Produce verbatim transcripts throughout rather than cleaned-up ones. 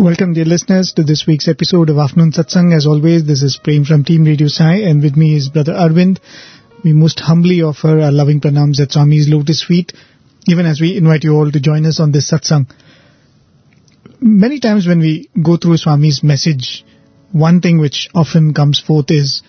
Welcome, dear listeners, to this week's episode of Afternoon Satsang. As always, this is Prem from Team Radio Sai, and with me is Brother Arvind. We most humbly offer our loving pranams at Swami's lotus feet, even as we invite you all to join us on this satsang. Many times when we go through Swami's message, one thing which often comes forth is,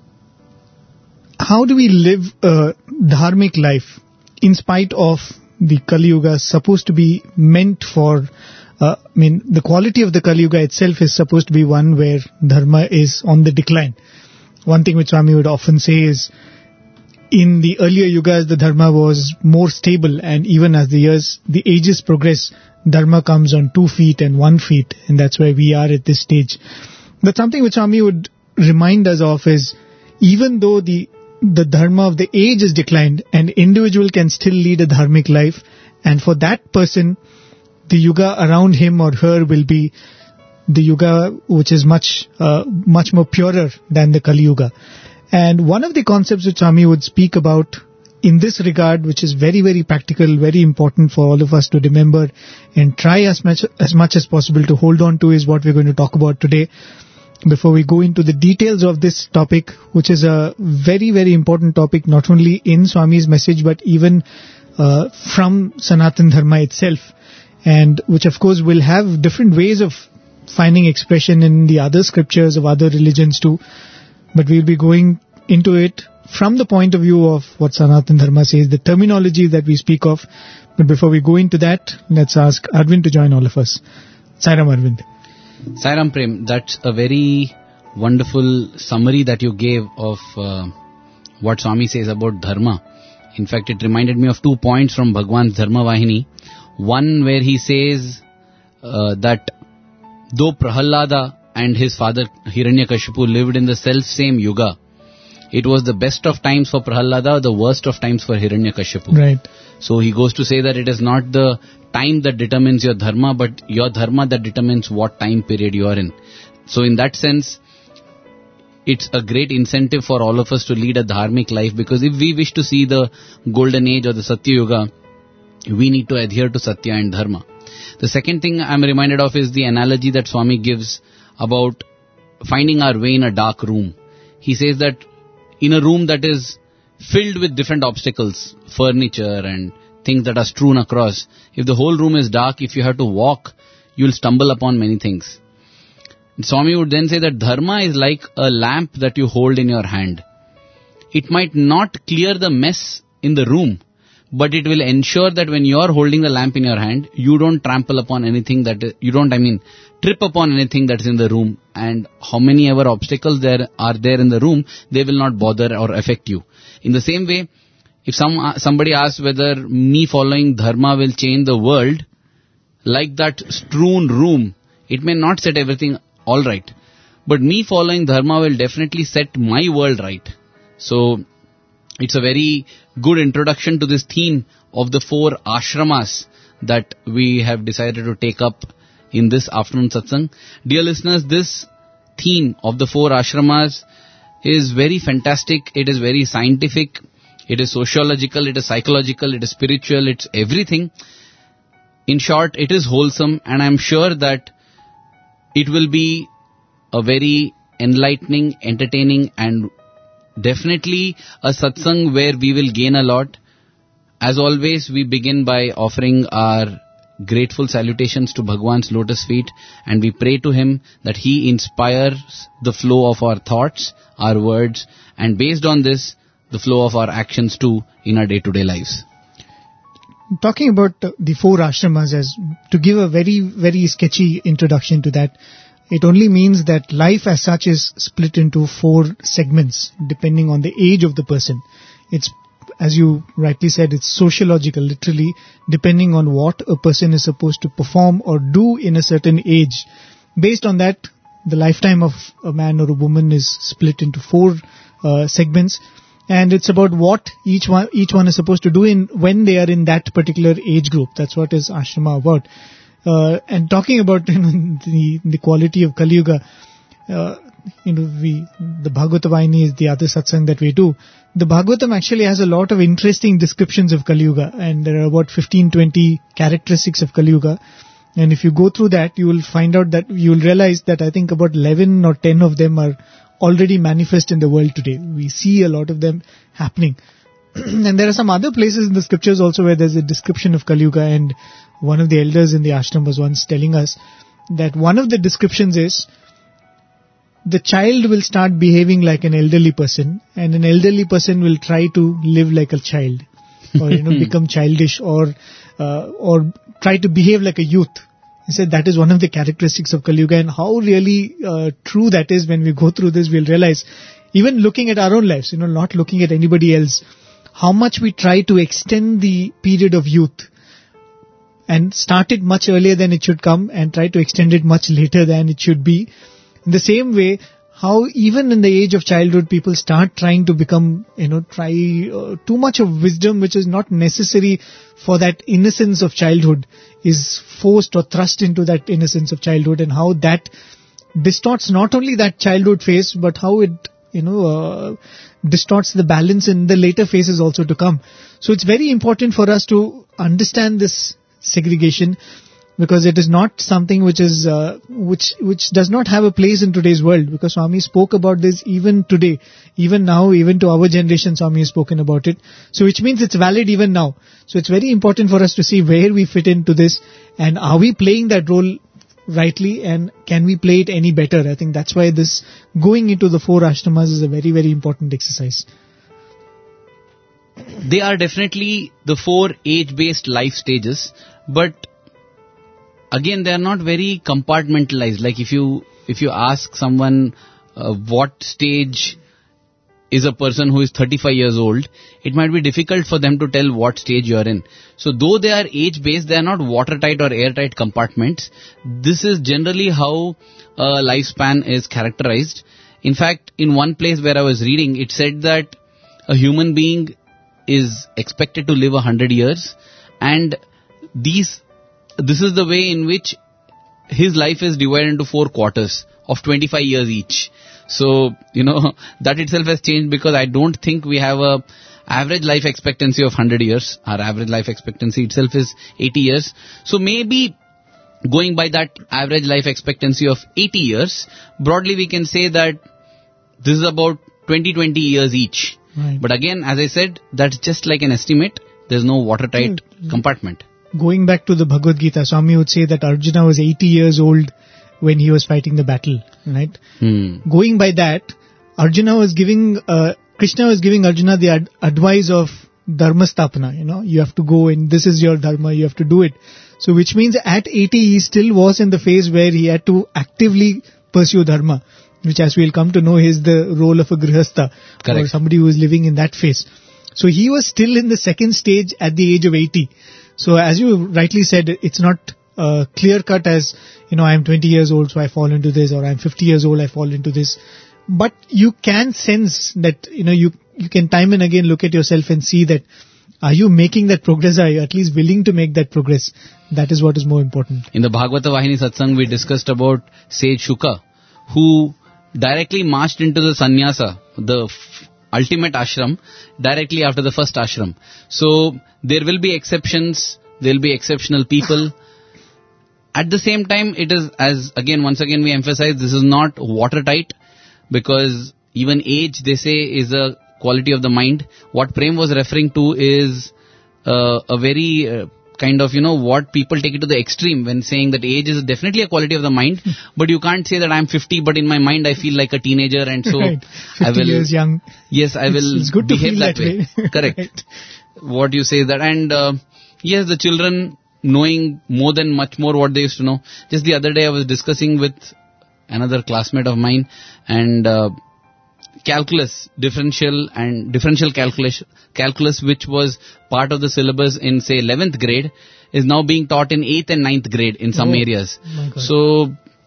how do we live a dharmic life in spite of the Kali Yuga supposed to be meant for, uh, I mean, the quality of the Kali Yuga itself is supposed to be one where dharma is on the decline. One thing which Swami would often say is, in the earlier yugas, the dharma was more stable, and even as the years, the ages progress, dharma comes on two feet and one feet, and that's where we are at this stage. But something which Swami would remind us of is, even though the the dharma of the age is declined, an individual can still lead a dharmic life, and for that person, the yuga around him or her will be the yuga which is much, uh, much more purer than the Kali Yuga. And one of the concepts which Swami would speak about in this regard, which is very, very practical, very important for all of us to remember and try as much as much as possible to hold on to, is what we're going to talk about today. Before we go into the details of this topic, which is a very, very important topic, not only in Swami's message, but even uh, from Sanatan Dharma itself, and which of course will have different ways of finding expression in the other scriptures of other religions too. But we'll be going into it from the point of view of what Sanatan Dharma says, the terminology that we speak of. But before we go into that, let's ask Arvind to join all of us. Sairam, Arvind. Sairam Prem, that's a very wonderful summary that you gave of uh, what Swami says about Dharma. In fact, it reminded me of two points from Bhagwan's Dharma Vahini. One where he says uh, that though Prahalada and his father Hiranyakashipu lived in the self-same yuga, it was the best of times for Prahalada, the worst of times for Hiranyakashipu. Right. So he goes to say that it is not the time that determines your dharma, but your dharma that determines what time period you are in. So in that sense, it's a great incentive for all of us to lead a dharmic life, because if we wish to see the golden age or the Satya Yuga, we need to adhere to Satya and Dharma. The second thing I'm reminded of is the analogy that Swami gives about finding our way in a dark room. He says that in a room that is filled with different obstacles, furniture and things that are strewn across, if the whole room is dark, if you have to walk, you'll stumble upon many things. And Swami would then say that dharma is like a lamp that you hold in your hand. It might not clear the mess in the room, but it will ensure that when you are holding the lamp in your hand, you don't trample upon anything that, you don't, I mean, trip upon anything that's in the room. And how many ever obstacles there are there in the room, they will not bother or affect you. In the same way, if some somebody asks whether me following dharma will change the world, like that strewn room, it may not set everything all right. But me following dharma will definitely set my world right. So it's a very good introduction to this theme of the four ashramas that we have decided to take up in this afternoon satsang. Dear listeners, this theme of the four ashramas is very fantastic. It is very scientific. It is sociological. It is psychological. It is spiritual. It's everything. In short, it is wholesome, and I'm sure that it will be a very enlightening, entertaining, and definitely a satsang where we will gain a lot. As always, we begin by offering our grateful salutations to Bhagwan's lotus feet, and we pray to him that he inspires the flow of our thoughts, our words, and based on this, the flow of our actions too in our day-to-day lives. Talking about uh, the four ashramas, as to give a very, very sketchy introduction to that, it only means that life as such is split into four segments depending on the age of the person. It's, as you rightly said, it's sociological, literally, depending on what a person is supposed to perform or do in a certain age. Based on that, the lifetime of a man or a woman is split into four uh, segments. And it's about what each one each one is supposed to do in when they are in that particular age group. That's what is ashrama about. Uh, and talking about you know, the the quality of Kali Yuga, uh, you know, we the Bhagavata Vahini is the other satsang that we do. The Bhagavatam actually has a lot of interesting descriptions of Kali Yuga, and there are about fifteen, twenty characteristics of Kali Yuga. And if you go through that, you will find out that you will realize that I think about eleven or ten of them are already manifest in the world today. We see a lot of them happening. And there are some other places in the scriptures also where there's a description of Kali Yuga, and one of the elders in the ashram was once telling us that one of the descriptions is the child will start behaving like an elderly person, and an elderly person will try to live like a child, or you know, become childish, or uh, or try to behave like a youth. He said that is one of the characteristics of Kali Yuga, and how really uh, true that is. When we go through this, we'll realize, even looking at our own lives, you know, not looking at anybody else, how much we try to extend the period of youth and start it much earlier than it should come, and try to extend it much later than it should be. In the same way, how even in the age of childhood, people start trying to become, you know, try uh, too much of wisdom, which is not necessary for that innocence of childhood, is forced or thrust into that innocence of childhood, and how that distorts not only that childhood phase, but how it, you know, uh, distorts the balance in the later phases also to come. So it's very important for us to understand this segregation, because it is not something which is uh, which which does not have a place in today's world. Because Swami spoke about this even today, even now, even to our generation, Swami has spoken about it. So which means it's valid even now. So it's very important for us to see where we fit into this, and are we playing that role rightly, and can we play it any better? I think that's why this going into the four ashramas is a very, very important exercise. They are definitely the four age-based life stages, but again, they are not very compartmentalized. Like if you if you ask someone uh, what stage is a person who is thirty-five years old, it might be difficult for them to tell what stage you are in. So though they are age-based, they are not watertight or airtight compartments. This is generally how a lifespan is characterized. In fact, in one place where I was reading, it said that a human being is expected to live one hundred years, and these this is the way in which his life is divided into four quarters of twenty-five years each. So, you know, that itself has changed, because I don't think we have a average life expectancy of one hundred years. Our average life expectancy itself is eighty years. So maybe going by that average life expectancy of eighty years, broadly we can say that this is about twenty, twenty years each. Right. But again, as I said, that's just like an estimate. There's no watertight mm-hmm. compartment. Going back to the Bhagavad Gita, Swami would say that Arjuna was eighty years old when he was fighting the battle, right? Hmm. Going by that, Arjuna was giving, uh, Krishna was giving Arjuna the ad- advice of dharma stapana, you know, you have to go and this is your dharma, you have to do it. So which means at eighty, he still was in the phase where he had to actively pursue dharma, which, as we'll come to know, is the role of a grihastha, Correct. or somebody who is living in that phase. So he was still in the second stage at the age of eighty. So as you rightly said, it's not uh, clear cut as, you know, I'm twenty years old, so I fall into this, or I'm fifty years old, I fall into this. But you can sense that, you know, you, you can time and again look at yourself and see that, are you making that progress? Are you at least willing to make that progress? That is what is more important. In the Bhagavata Vahini Satsang, we discussed about sage Shuka, who directly marched into the sannyasa, the f- ultimate ashram, directly after the first ashram. So there will be exceptions, there will be exceptional people. At the same time, it is, as again, once again we emphasize, this is not watertight, because even age, they say, is a quality of the mind. What Prem was referring to is uh, a very uh, kind of, you know, what people take it to the extreme when saying that age is definitely a quality of the mind, but you can't say that I'm fifty, but in my mind I feel like a teenager, and so right. I will. years young. Yes, I will it's, it's good behave to feel that, that way. way. Correct. Right. What you say is that, and uh, yes, the children knowing more than much more what they used to know. Just the other day I was discussing with another classmate of mine, and uh, calculus, differential and differential calculus, calculus, which was part of the syllabus in, say, eleventh grade, is now being taught in eighth and ninth grade in some oh, areas. My God. So,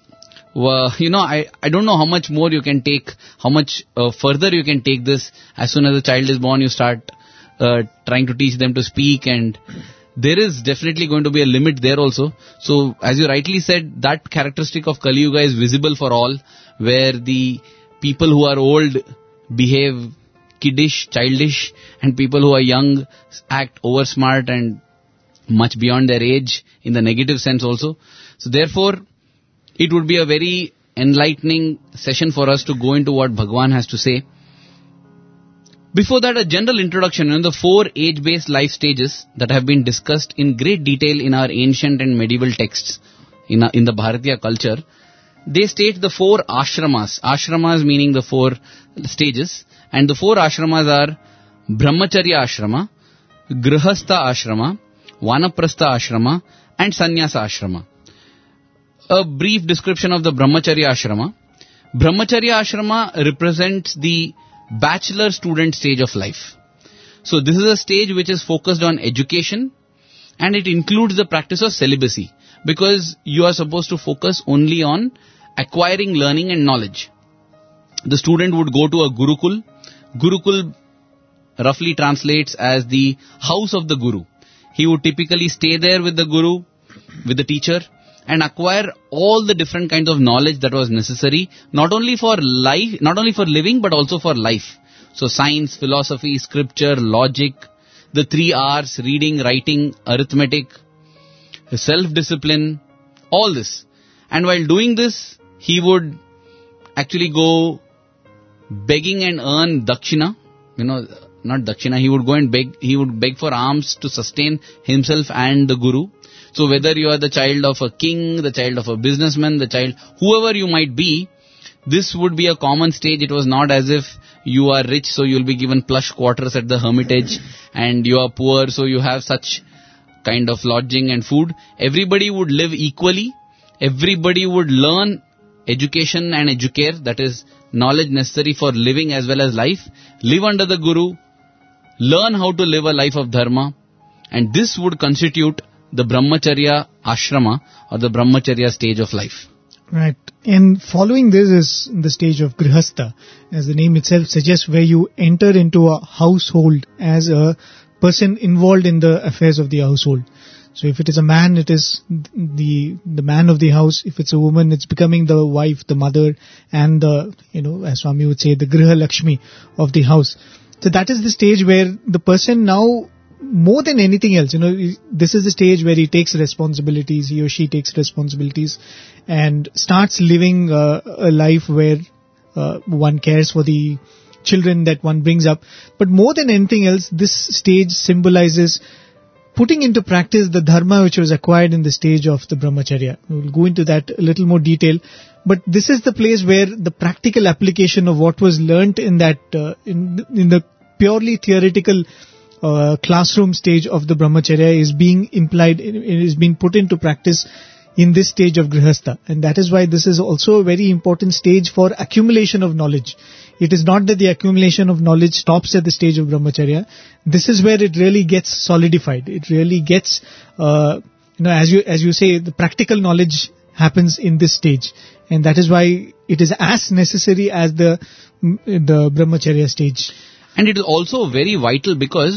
uh, you know, I, I don't know how much more you can take, how much uh, further you can take this. As soon as a child is born, you start uh, trying to teach them to speak, and there is definitely going to be a limit there also. So, as you rightly said, that characteristic of Kali Yuga is visible for all, where the people who are old behave kiddish, childish, and people who are young act over smart and much beyond their age in the negative sense also. So therefore, it would be a very enlightening session for us to go into what Bhagwan has to say. Before that, a general introduction on the four age-based life stages that have been discussed in great detail in our ancient and medieval texts in, a, in the Bharatiya culture. They state the four ashramas. Ashramas meaning the four stages. And the four ashramas are Brahmacharya ashrama, Grihastha ashrama, Vanaprastha ashrama and Sannyasa ashrama. A brief description of the Brahmacharya ashrama. Brahmacharya ashrama represents the bachelor student stage of life. So this is a stage which is focused on education and it includes the practice of celibacy because you are supposed to focus only on acquiring learning and knowledge. The student would go to a Gurukul. Gurukul roughly translates as the house of the Guru. He would typically stay there with the Guru, with the teacher, and acquire all the different kinds of knowledge that was necessary, not only for life, not only for living, but also for life. So science, philosophy, scripture, logic, the three R's, reading, writing, arithmetic, self-discipline, all this. And while doing this, he would actually go begging and earn dakshina, you know, not dakshina, he would go and beg, he would beg for alms to sustain himself and the Guru. So whether you are the child of a king, the child of a businessman, the child, whoever you might be, this would be a common stage. It was not as if you are rich, so you will be given plush quarters at the hermitage, and you are poor, so you have such kind of lodging and food. Everybody would live equally. Everybody would learn education and educare, that is knowledge necessary for living as well as life. Live under the Guru, learn how to live a life of dharma, and this would constitute the Brahmacharya ashrama or the Brahmacharya stage of life. Right. And following this is the stage of Grihastha, as the name itself suggests, where you enter into a household as a person involved in the affairs of the household. So if it is a man, it is the the man of the house. If it's a woman, it's becoming the wife, the mother, and the, you know, as Swami would say, the Griha Lakshmi of the house. So that is the stage where the person now, more than anything else, you know, this is the stage where he takes responsibilities, he or she takes responsibilities and starts living uh, a life where uh, one cares for the children that one brings up. But more than anything else, this stage symbolizes putting into practice the dharma which was acquired in the stage of the brahmacharya. We'll go into that a little more detail. But this is the place where the practical application of what was learnt in that, uh, in, in the purely theoretical Uh, classroom stage of the brahmacharya is being implied, it is being put into practice in this stage of grihastha. And that is why this is also a very important stage for accumulation of knowledge. It is not that the accumulation of knowledge stops at the stage of brahmacharya. This is where it really gets solidified. It really gets, uh, you know, as you, as you say, the practical knowledge happens in this stage. And that is why it is as necessary as the, the brahmacharya stage. And it is also very vital because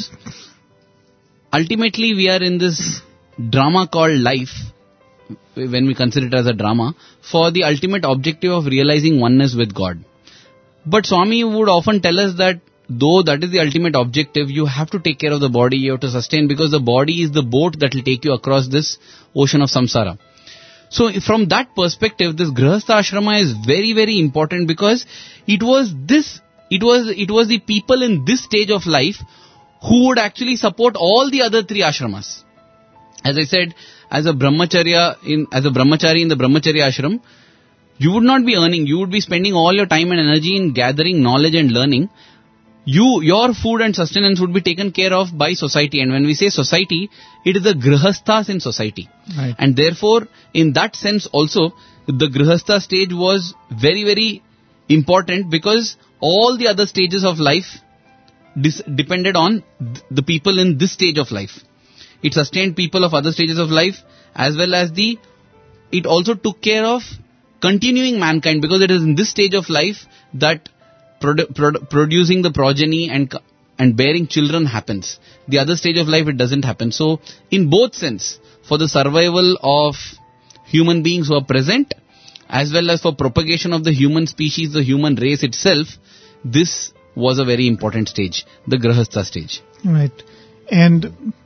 ultimately we are in this drama called life, when we consider it as a drama, for the ultimate objective of realizing oneness with God. But Swami would often tell us that though that is the ultimate objective, you have to take care of the body, you have to sustain, because the body is the boat that will take you across this ocean of samsara. So from that perspective, this Grihastha ashrama is very, very important because it was this It was it was the people in this stage of life who would actually support all the other three ashramas. As I said, as a brahmacharya in as a brahmachari in the brahmacharya ashram, you would not be earning. You would be spending all your time and energy in gathering knowledge and learning. You your food and sustenance would be taken care of by society. And when we say society, it is the grihasthas in society. Right. And therefore, in that sense also, the grihastha stage was very, very important because all the other stages of life dis- depended on th- the people in this stage of life. It sustained people of other stages of life, as well as the, it also took care of continuing mankind, because it is in this stage of life that produ- produ- producing the progeny and and bearing children happens. The other stage of life, it doesn't happen. So in both sense, for the survival of human beings who are present, as well as for propagation of the human species, the human race itself, this was a very important stage, the Grihastha stage. Right. And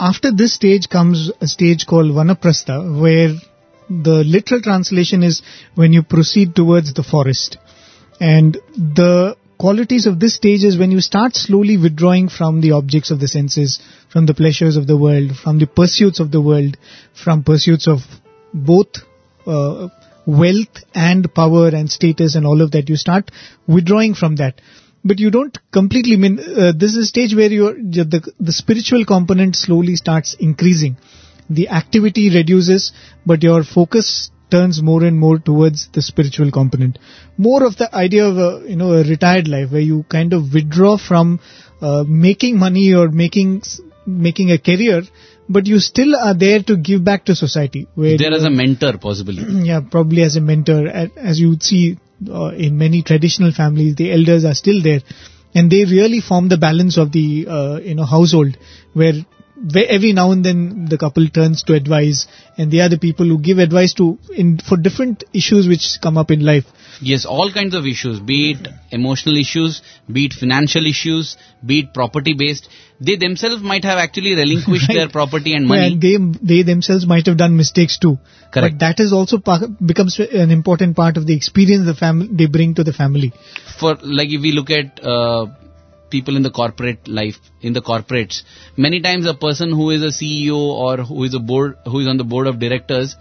after this stage comes a stage called Vanaprastha, where the literal translation is when you proceed towards the forest. And the qualities of this stage is when you start slowly withdrawing from the objects of the senses, from the pleasures of the world, from the pursuits of the world, from pursuits of both uh, wealth and power and status and all of that. You start withdrawing from that. But you don't completely mean, uh, this is a stage where your the, the spiritual component slowly starts increasing. The activity reduces, but your focus turns more and more towards the spiritual component. More of the idea of a, you know, a retired life where you kind of withdraw from uh, making money or making making a career, but you still are there to give back to society. Where there as a mentor, possibly. Yeah, probably as a mentor. As you would see uh, in many traditional families, the elders are still there, and they really form the balance of the uh, you know household, where where every now and then the couple turns to advice, and they are the people who give advice to in for different issues which come up in life. Yes, all kinds of issues, be it emotional issues, be it financial issues, be it property based. They themselves might have actually relinquished right. their property and money. Yeah, and they they themselves might have done mistakes too. Correct. But that is also par- becomes an important part of the experience the family they bring to the family. For like if we look at uh, people in the corporate life, in the corporates, many times a person who is a C E O or who is a board, who is on the board of directors,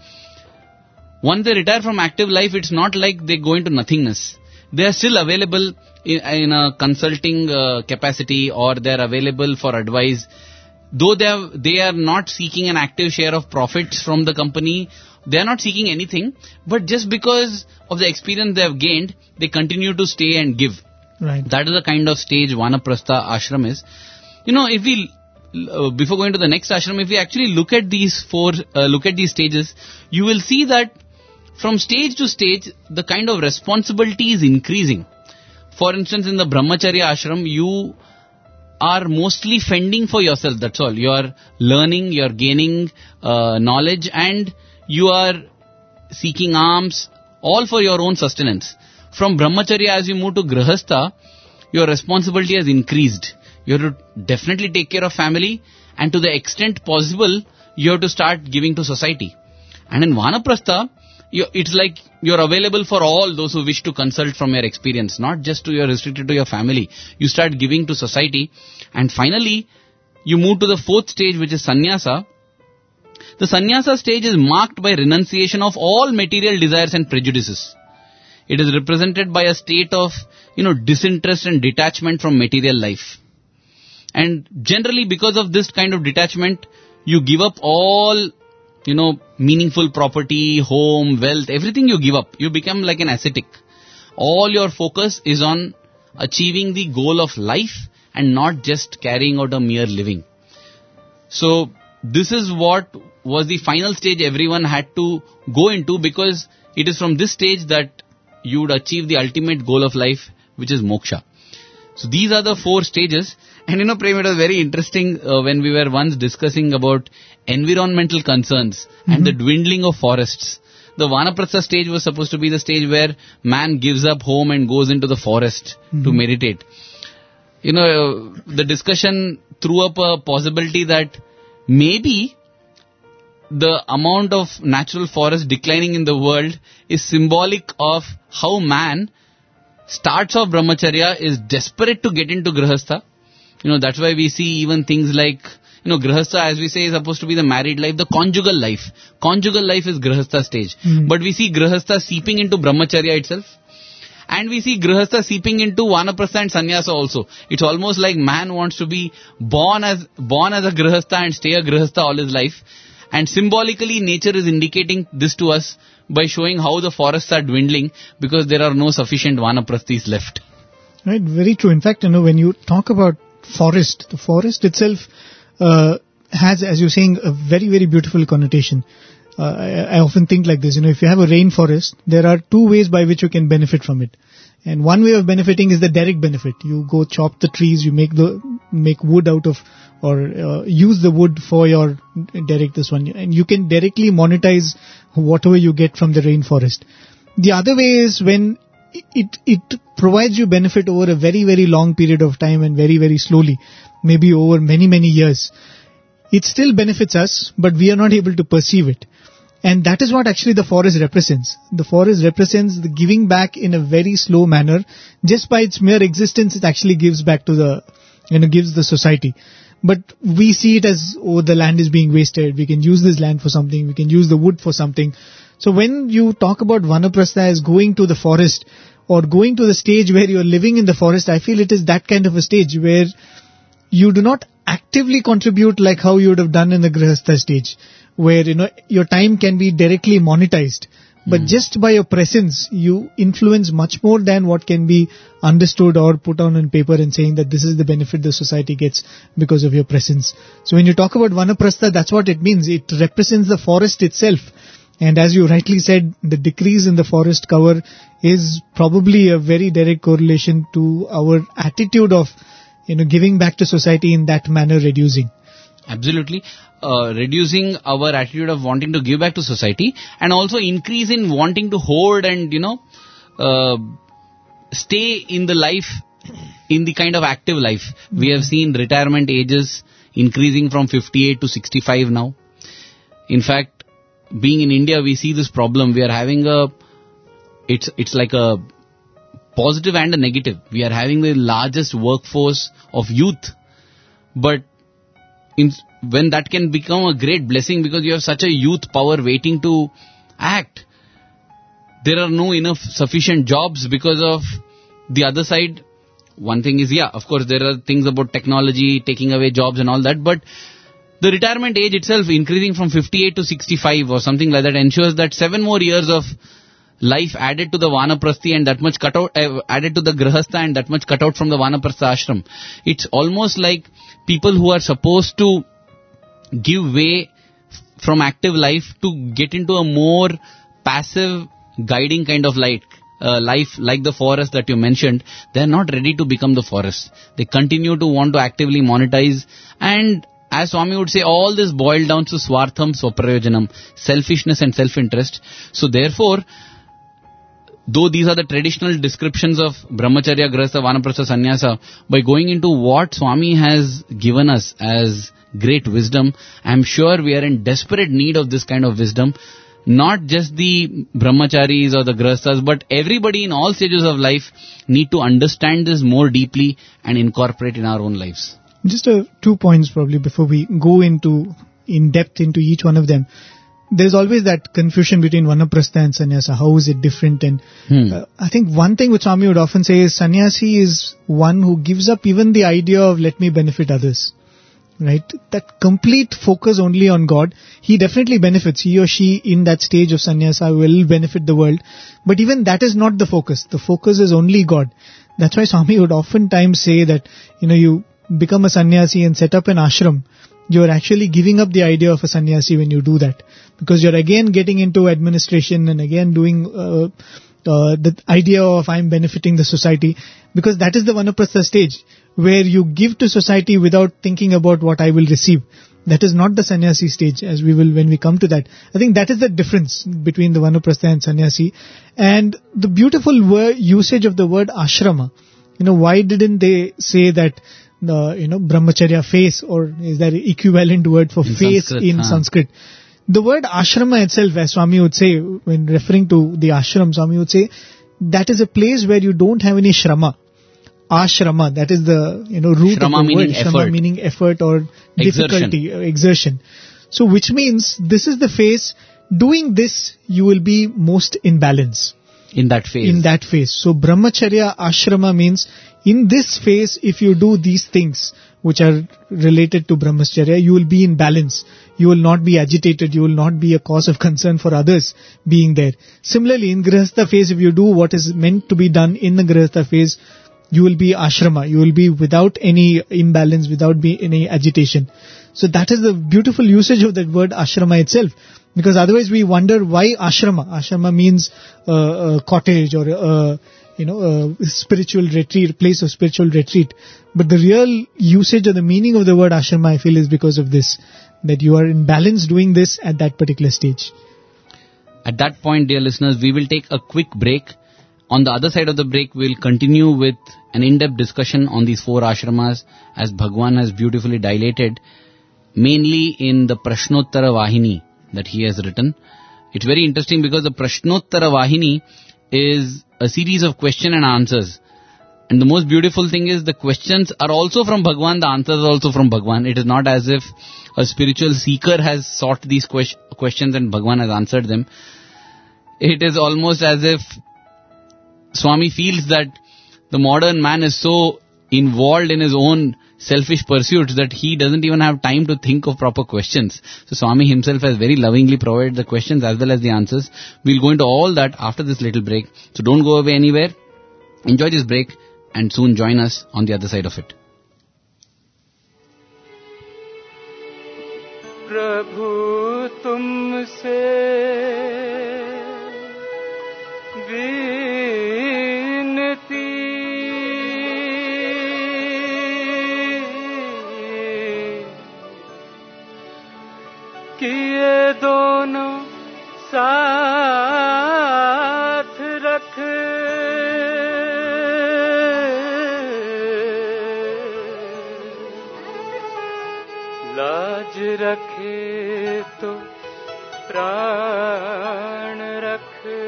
once they retire from active life, it's not like they go into nothingness. They are still available in, in a consulting uh, capacity, or they are available for advice. Though they are, they are not seeking an active share of profits from the company, they are not seeking anything, but just because of the experience they have gained, they continue to stay and give. Right. That is the kind of stage Vanaprastha ashram is. You know, if we, uh, before going to the next ashram, if we actually look at these four, uh, look at these stages, you will see that from stage to stage, the kind of responsibility is increasing. For instance, in the Brahmacharya ashram, you are mostly fending for yourself, that's all. You are learning, you are gaining uh, knowledge, and you are seeking alms, all for your own sustenance. From Brahmacharya, as you move to Grihastha, your responsibility has increased. You have to definitely take care of family, and to the extent possible, you have to start giving to society. And in Vanaprastha, you, it's like you're available for all those who wish to consult from your experience, not just to your restricted to your family. You start giving to society, and finally, you move to the fourth stage, which is Sannyasa. The Sannyasa stage is marked by renunciation of all material desires and prejudices. It is represented by a state of, you know, disinterest and detachment from material life. And generally, because of this kind of detachment, you give up all, you know, meaningful property, home, wealth, everything you give up. You become like an ascetic. All your focus is on achieving the goal of life and not just carrying out a mere living. So, this is what was the final stage everyone had to go into, because it is from this stage that you would achieve the ultimate goal of life, which is moksha. So these are the four stages. And you know, Prem, it was very interesting uh, when we were once discussing about environmental concerns mm-hmm. and the dwindling of forests. The Vanaprastha stage was supposed to be the stage where man gives up home and goes into the forest mm-hmm. to meditate. You know, uh, the discussion threw up a possibility that maybe the amount of natural forest declining in the world is symbolic of how man starts off Brahmacharya, is desperate to get into Grihastha. You know, that's why we see even things like, you know, Grihastha, as we say, is supposed to be the married life, the conjugal life. Conjugal life is Grihastha stage. Mm. But we see Grihastha seeping into Brahmacharya itself. And we see Grihastha seeping into Vanaprastha and Sannyasa also. It's almost like man wants to be born as born as a Grihastha and stay a Grihastha all his life. And symbolically, nature is indicating this to us by showing how the forests are dwindling, because there are no sufficient Vanaprasthis left. Right, very true. In fact, you know, when you talk about forest, the forest itself uh, has, as you're saying, a very, very beautiful connotation. Uh, I, I often think like this, you know, if you have a rainforest, there are two ways by which you can benefit from it. And one way of benefiting is the direct benefit. You go chop the trees, you make the make wood out of, or uh, use the wood for your direct this one. And you can directly monetize whatever you get from the rainforest. The other way is when it it provides you benefit over a very, very long period of time and very, very slowly, maybe over many, many years. it still benefits us, but we are not able to perceive it. And that is what actually the forest represents. The forest represents the giving back in a very slow manner. Just by its mere existence, it actually gives back to the, you know, gives the society. But we see it as, oh, the land is being wasted. We can use this land for something. We can use the wood for something. So when you talk about Vanaprastha as going to the forest or going to the stage where you are living in the forest, I feel it is that kind of a stage where you do not actively contribute like how you would have done in the Grihastha stage, where, you know, your time can be directly monetized. But mm. just by your presence, you influence much more than what can be understood or put on on paper and saying that this is the benefit the society gets because of your presence. So when you talk about Vanaprastha, that's what it means. It represents the forest itself. And as you rightly said, the decrease in the forest cover is probably a very direct correlation to our attitude of, you know, giving back to society in that manner, reducing. Absolutely. Uh, reducing our attitude of wanting to give back to society, and also increase in wanting to hold and, you know, uh, stay in the life, in the kind of active life. Mm-hmm. We have seen retirement ages increasing from fifty-eight to sixty-five now. In fact, being in India, we see this problem. We are having a, it's it's like a positive and a negative. We are having the largest workforce of youth, but in, when that can become a great blessing because you have such a youth power waiting to act, there are no enough sufficient jobs because of the other side. One thing is, yeah, of course, there are things about technology taking away jobs and all that, but the retirement age itself increasing from fifty-eight to sixty-five or something like that ensures that seven more years of life added to the Vanaprasthi and that much cut out, uh, added to the Grihastha and that much cut out from the Vanaprastha ashram. It's almost like people who are supposed to give way from active life to get into a more passive guiding kind of life. Uh, life like the forest that you mentioned, they are not ready to become the forest. They continue to want to actively monetize, and as Swami would say, all this boiled down to swartham swaprayojanam, selfishness and self-interest. So therefore, though these are the traditional descriptions of brahmacharya, grihastha, vanaprastha, sannyasa, by going into what Swami has given us as great wisdom, I am sure we are in desperate need of this kind of wisdom. Not just the brahmacharis or the grihasthas, but everybody in all stages of life need to understand this more deeply and incorporate in our own lives. Just uh, two points probably before we go into in depth into each one of them. There's always that confusion between Vanaprastha and Sannyasa. How is it different? And hmm. uh, I think one thing which Swami would often say is Sannyasi is one who gives up even the idea of let me benefit others. Right? That complete focus only on God. He definitely benefits. He or she in that stage of sannyasa will benefit the world. But even that is not the focus. The focus is only God. That's why Swami would oftentimes say that, you know, you become a sannyasi and set up an ashram. You're actually giving up the idea of a sannyasi when you do that. Because you're again getting into administration and again doing uh, uh, the idea of I'm benefiting the society. Because that is the Vanaprastha stage, where you give to society without thinking about what I will receive. That is not the sannyasi stage, as we will when we come to that. I think that is the difference between the Vanaprastha and sannyasi. And the beautiful word, usage of the word ashrama. You know, why didn't they say that the, you know, brahmacharya face, or is there an equivalent word for in face Sanskrit, in huh? Sanskrit? The word ashrama itself, as Swami would say, when referring to the ashram, Swami would say, that is a place where you don't have any shrama. Ashrama, that is the, you know, root Shrama of the word. Effort. Shrama meaning effort or difficulty, exertion. exertion. So which means this is the phase, doing this you will be most in balance. In that phase. In that phase. So brahmacharya ashrama means in this phase if you do these things which are related to brahmacharya, you will be in balance. You will not be agitated. You will not be a cause of concern for others being there. Similarly, in grihastha phase, if you do what is meant to be done in the grihastha phase, you will be ashrama. You will be without any imbalance, without be any agitation. So that is the beautiful usage of that word ashrama itself. Because otherwise we wonder why ashrama. Ashrama means uh, a cottage or a, you know, a spiritual retreat, place of spiritual retreat. But the real usage or the meaning of the word ashrama, I feel, is because of this. That you are in balance doing this at that particular stage. At that point, dear listeners, we will take a quick break. On the other side of the break, we will continue with an in-depth discussion on these four ashramas as Bhagwan has beautifully dilated. mainly in the Prashnottara Vahini that he has written. It's very interesting because the Prashnottara Vahini is a series of question and answers. And the most beautiful thing is the questions are also from Bhagwan, the answers are also from Bhagwan. It is not as if a spiritual seeker has sought these que- questions and Bhagwan has answered them. It is almost as if Swami feels that the modern man is so involved in his own selfish pursuits that he doesn't even have time to think of proper questions. So Swami himself has very lovingly provided the questions as well as the answers. We'll go into all that after this little break. So don't go away anywhere. Enjoy this break and soon join us on the other side of it. Prabhu tumse vinati किए दोनों साथ रख लाज रखे तो प्राण रख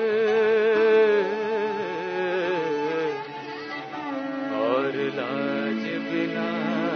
और लाज बिना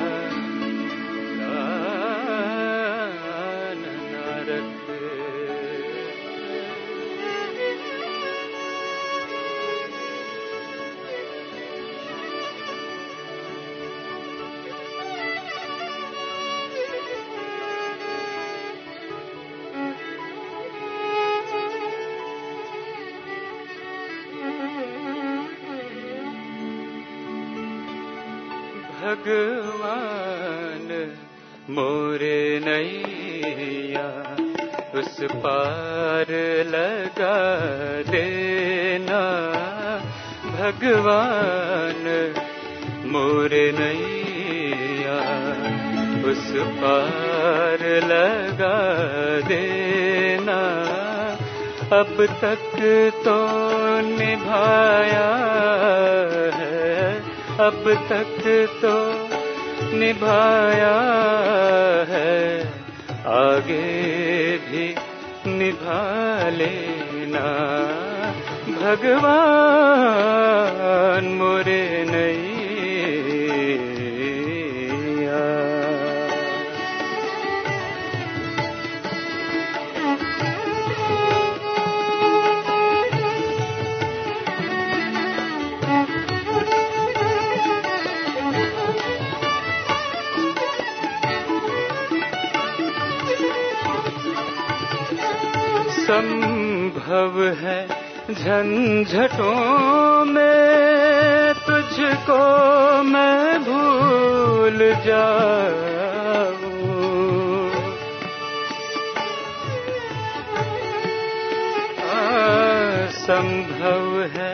भगवान मोरे नैया उस पार लगा देना भगवान मोरे नैया उस पार लगा देना अब तक तो निभाया है अब तक तो निभाया है आगे भी निभा लेना भगवान मोरे नैया संभव है झंझटों में तुझको मैं भूल जाऊं संभव है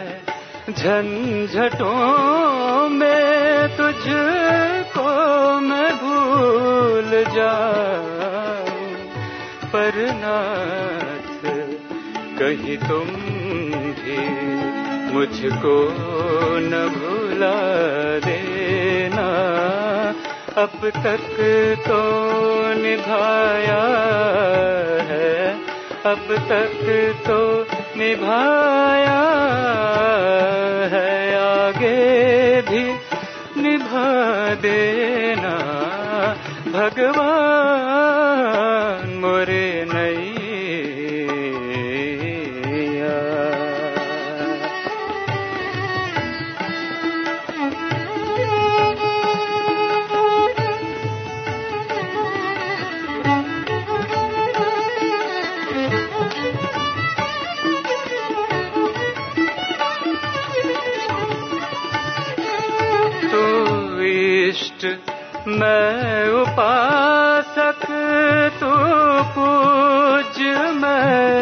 झंझटों में तुझको मैं भूल जाऊं पर नाथ कहीं तुम भी मुझको न भुला देना अब तक तो निभाया है अब तक तो निभाया है आगे भी निभा देना भगवान मोरे नैया मैं उपासक तू पूज मैं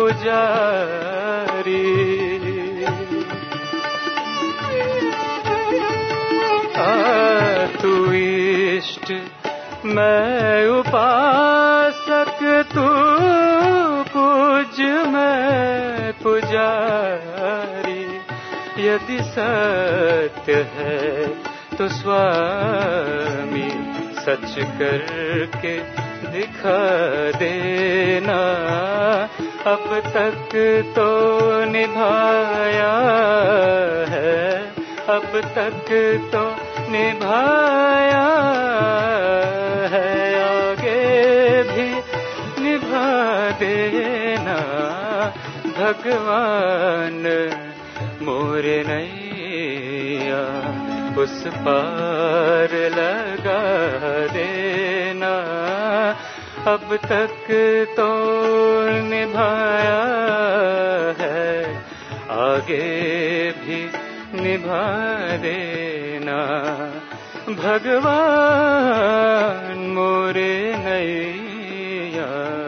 पुजारी आ तू इष्ट मैं उपासक तू पूज मैं पुजारी यदि सत्य है तो स्वामी सच करके दिखा देना, अब तक तो निभाया है, अब तक तो निभाया है, आगे भी निभा देना भगवान, मोरे नैया उस पार लगा देना, अब तक तो निभाया है, आगे भी निभा देना भगवान, मोरे नैया।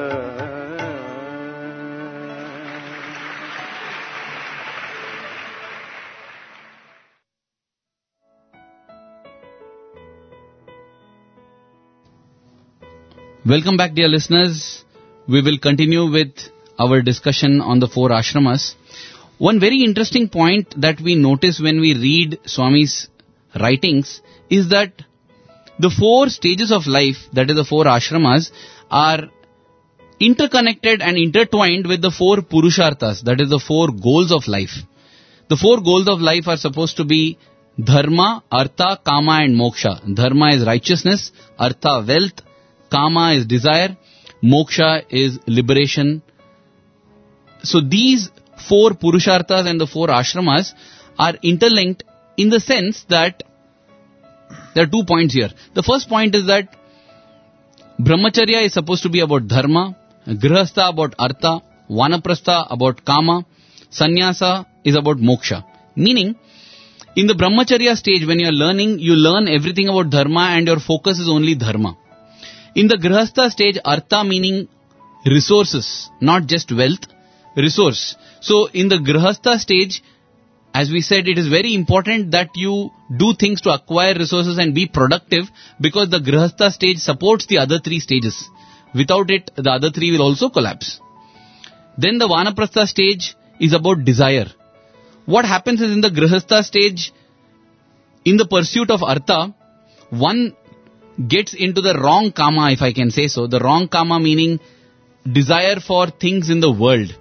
Welcome back, dear listeners. We will continue with our discussion on the four ashramas. One very interesting point that we notice when we read Swami's writings is that the four stages of life, that is the four ashramas, are interconnected and intertwined with the four purusharthas, that is the four goals of life. The four goals of life are supposed to be dharma, artha, kama and moksha. Dharma is righteousness, artha wealth, kama is desire, moksha is liberation. So these four purusharthas and the four ashramas are interlinked in the sense that there are two points here. The first point is that brahmacharya is supposed to be about dharma, grihastha about artha, vanaprastha about kama, sannyasa is about moksha. Meaning, in the brahmacharya stage, when you are learning, you learn everything about dharma and your focus is only dharma. In the grihastha stage, artha meaning resources, not just wealth, resource. So in the grihastha stage, as we said, it is very important that you do things to acquire resources and be productive, because the grihastha stage supports the other three stages. Without it, the other three will also collapse. Then the vanaprastha stage is about desire. What happens is, in the grihastha stage, in the pursuit of artha, one gets into the wrong kama, if I can say so. The wrong kama meaning desire for things in the world.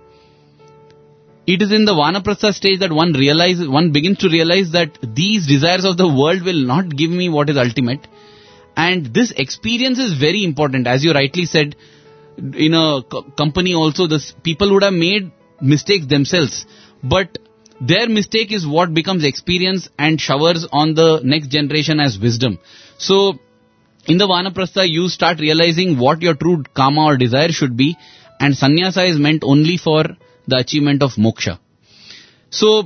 It is in the vanaprastha stage that one realizes, one begins to realize that these desires of the world will not give me what is ultimate. And this experience is very important. As you rightly said, in a co- company also, the people would have made mistakes themselves. But their mistake is what becomes experience and showers on the next generation as wisdom. So, in the vanaprastha, you start realizing what your true kama or desire should be, and sannyasa is meant only for the achievement of moksha. So,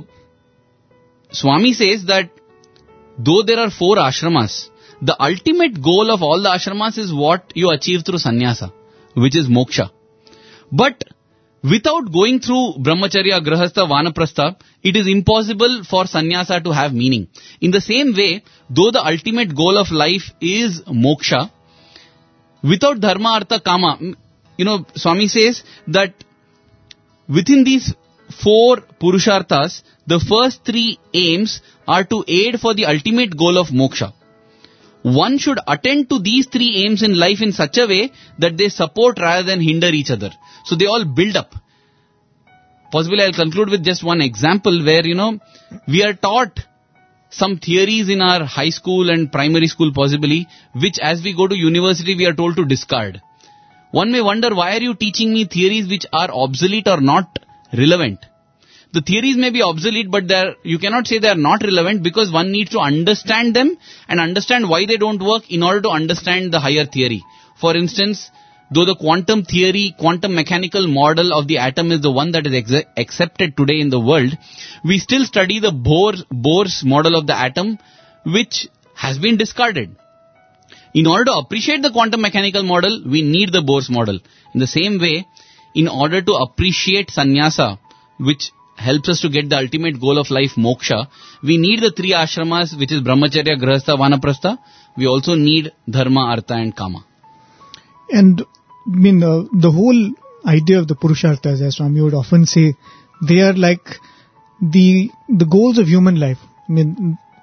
Swami says that though there are four ashramas, the ultimate goal of all the ashramas is what you achieve through sannyasa, which is moksha. But without going through brahmacharya, grihastha, vanaprastha, it is impossible for sannyasa to have meaning. In the same way, though the ultimate goal of life is moksha, without dharma, artha, kama, you know, Swami says that within these four purusharthas, the first three aims are to aid for the ultimate goal of moksha. One should attend to these three aims in life in such a way that they support rather than hinder each other. So they all build up. Possibly I'll conclude with just one example where, you know, we are taught some theories in our high school and primary school possibly, which as we go to university we are told to discard. One may wonder, why are you teaching me theories which are obsolete or not relevant? The theories may be obsolete, but they are, you cannot say they are not relevant, because one needs to understand them and understand why they don't work in order to understand the higher theory. For instance, though the quantum theory, quantum mechanical model of the atom is the one that is ex- accepted today in the world, we still study the Bohr, Bohr's model of the atom, which has been discarded. In order to appreciate the quantum mechanical model, we need the Bohr's model. In the same way, in order to appreciate sannyasa, which helps us to get the ultimate goal of life, moksha, we need the three ashramas, which is brahmacharya, grihastha, vanaprastha. We also need dharma, artha and kama. And I mean, uh, the whole idea of the purusharthas, as Swami would often say, they are like the the goals of human life. I mean,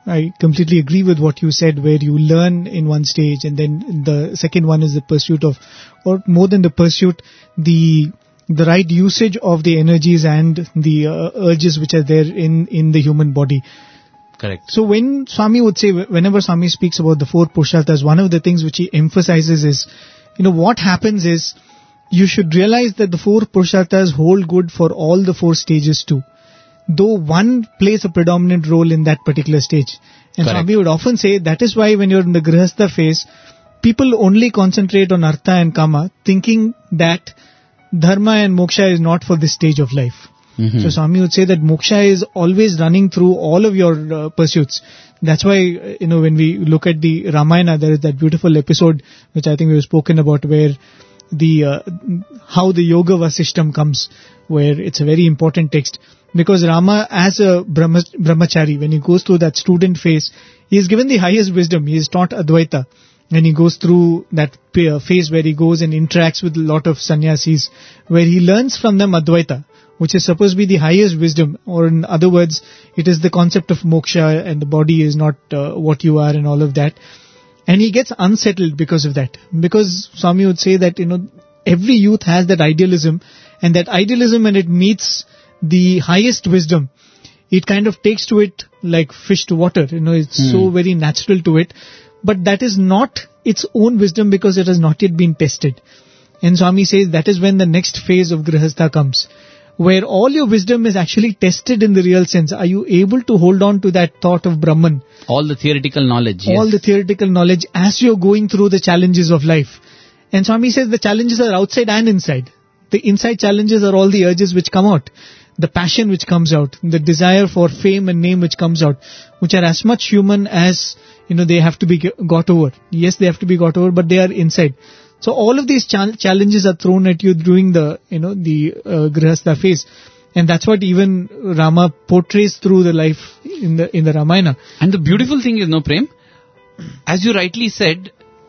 I completely agree with what you said, where you learn in one stage and then the second one is the pursuit of, or more than the pursuit, the the right usage of the energies and the uh, urges which are there in, in the human body. Correct. So when Swami would say, whenever Swami speaks about the four Purusharthas, one of the things which he emphasizes is, you know, what happens is, you should realize that the four Purusharthas hold good for all the four stages too, though one plays a predominant role in that particular stage. And Correct. Swami would often say, that is why when you're in the Grihastha phase, people only concentrate on Artha and Kama, thinking that Dharma and Moksha is not for this stage of life. Mm-hmm. So Swami would say that moksha is always running through all of your uh, pursuits. That's why, uh, you know, when we look at the Ramayana, there is that beautiful episode which I think we've spoken about, where the uh, how the Yoga Vasishtam comes, where it's a very important text. Because Rama, as a Brahma, brahmachari, when he goes through that student phase, he is given the highest wisdom. He is taught Advaita. And he goes through that phase where he goes and interacts with a lot of sannyasis, where he learns from them Advaita, which is supposed to be the highest wisdom, or in other words, it is the concept of moksha and the body is not uh, what you are and all of that. And he gets unsettled because of that. Because Swami would say that, you know, every youth has that idealism, and that idealism, when it meets the highest wisdom, it kind of takes to it like fish to water. You know, it's hmm. so very natural to it. But that is not its own wisdom because it has not yet been tested. And Swami says that is when the next phase of Grihastha comes, where all your wisdom is actually tested in the real sense. Are you able to hold on to that thought of Brahman? All the theoretical knowledge. All yes. the theoretical knowledge as you're going through the challenges of life. And Swami says the challenges are outside and inside. The inside challenges are all the urges which come out, the passion which comes out, the desire for fame and name which comes out, which are as much human as, you know, they have to be got over. Yes, they have to be got over, but they are inside. So all of these ch- challenges are thrown at you during the, you know, the uh, Grihastha phase. And that's what even Rama portrays through the life in the in the Ramayana. And the beautiful thing is, no, Prem, as you rightly said,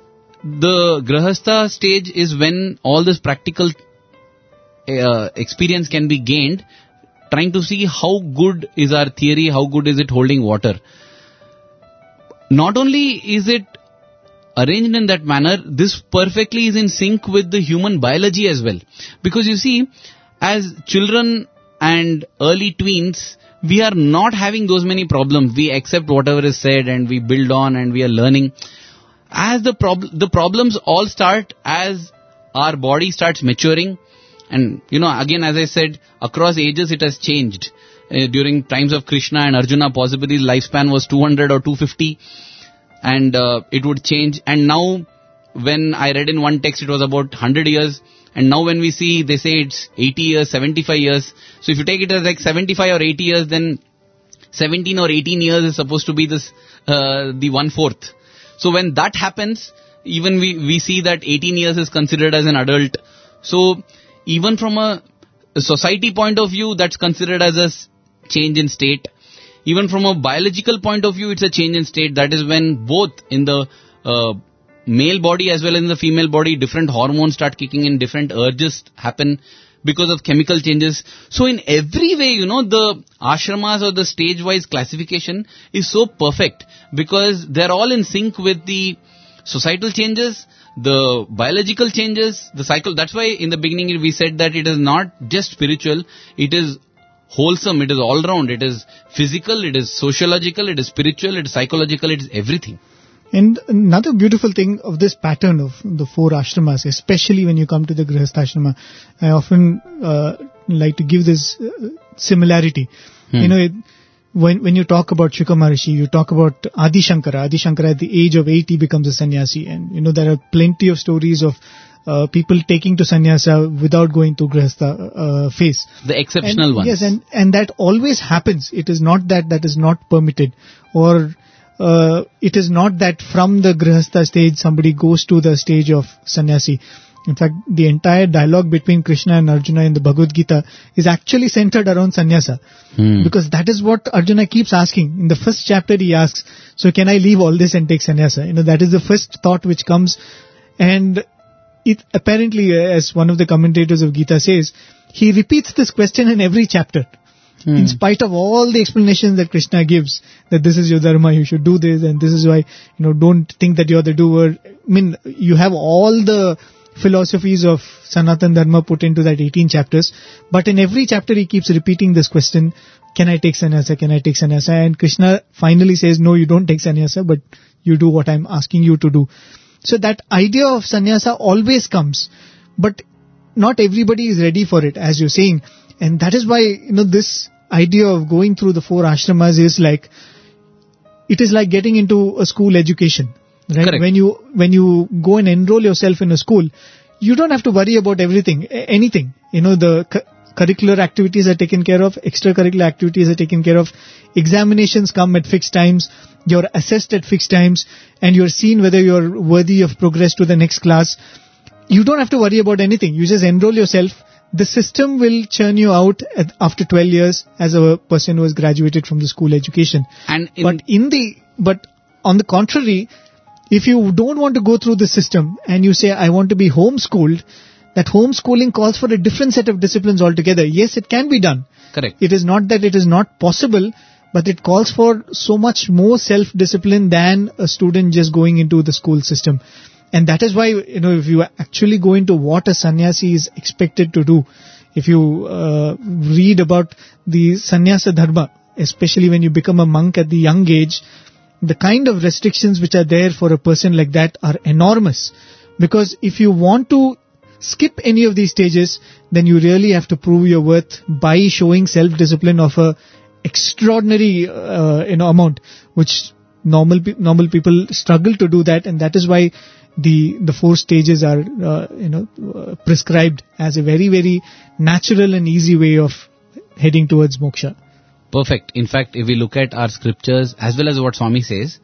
the Grihastha stage is when all this practical uh, experience can be gained, trying to see how good is our theory, how good is it holding water. Not only is it arranged in that manner, this perfectly is in sync with the human biology as well. Because you see, as children and early tweens, we are not having those many problems. We accept whatever is said and we build on and we are learning. As the prob- the problems all start as our body starts maturing. And, you know, again, as I said, across ages it has changed. Uh, during times of Krishna and Arjuna, possibly lifespan was two hundred or two hundred fifty. And uh, it would change. And now, when I read in one text, it was about one hundred years. And now when we see, they say it's eighty years, seventy-five years. So if you take it as like seventy-five or eighty years, then seventeen or eighteen years is supposed to be this uh, the one-fourth. So when that happens, even we, we see that eighteen years is considered as an adult. So even from a, a society point of view, that's considered as a change in state. Even from a biological point of view, it's a change in state. That is when both in the uh, male body as well as in the female body, different hormones start kicking in, different urges happen because of chemical changes. So in every way, you know, the ashramas or the stage-wise classification is so perfect because they're all in sync with the societal changes, the biological changes, the cycle. That's why in the beginning we said that it is not just spiritual, it is wholesome, it is all round, it is physical, it is sociological, it is spiritual, it is psychological, it is everything. And another beautiful thing of this pattern of the four ashramas, especially when you come to the Grihastha ashrama, I often uh, like to give this uh, similarity. Hmm. You know, it, when when you talk about Shuka Maharishi, you talk about Adi Shankara. Adi Shankara at the age of eighty becomes a sannyasi. And, you know, there are plenty of stories of uh, people taking to sannyasa without going through Grihastha uh, phase. The exceptional and, ones. Yes, and, and that always happens. It is not that that is not permitted, or uh, it is not that from the Grihastha stage somebody goes to the stage of sannyasi. In fact, the entire dialogue between Krishna and Arjuna in the Bhagavad Gita is actually centered around sannyasa. Hmm. Because that is what Arjuna keeps asking. In the first chapter he asks, so can I leave all this and take sannyasa? You know, that is the first thought which comes. And it apparently, as one of the commentators of Gita says, he repeats this question in every chapter. Hmm. In spite of all the explanations that Krishna gives, that this is your dharma, you should do this, and this is why, you know, don't think that you're the doer. I mean, you have all the philosophies of Sanatan Dharma put into that eighteen chapters, but in every chapter he keeps repeating this question, can I take sannyasa, can I take sannyasa? And Krishna finally says, no, you don't take sannyasa, but you do what I'm asking you to do. So that idea of sannyasa always comes, but not everybody is ready for it, as you're saying. And that is why, you know, this idea of going through the four ashramas is like, it is like getting into a school education. Right? Correct. When you when you go and enroll yourself in a school, you don't have to worry about everything, a- anything. You know, the cu- curricular activities are taken care of, extracurricular activities are taken care of, examinations come at fixed times, you're assessed at fixed times, and you're seen whether you're worthy of progress to the next class. You don't have to worry about anything. You just enroll yourself. The system will churn you out at, after twelve years as a person who has graduated from the school education. And in, But in the but on the contrary, if you don't want to go through the system and you say, I want to be homeschooled, that homeschooling calls for a different set of disciplines altogether. Yes, it can be done. correct. It is not that it is not possible, but it calls for so much more self-discipline than a student just going into the school system. And that is why, you know, if you actually go into what a sannyasi is expected to do, if you uh, read about the sannyasa dharma, especially when you become a monk at the young age, the kind of restrictions which are there for a person like that are enormous. Because if you want to skip any of these stages, then you really have to prove your worth by showing self-discipline of a extraordinary uh, you know amount, which normal pe- normal people struggle to do that, and that is why the the four stages are uh, you know uh, prescribed as a very very natural and easy way of heading towards moksha. Perfect. In fact, if we look at our scriptures as well as what Swami says,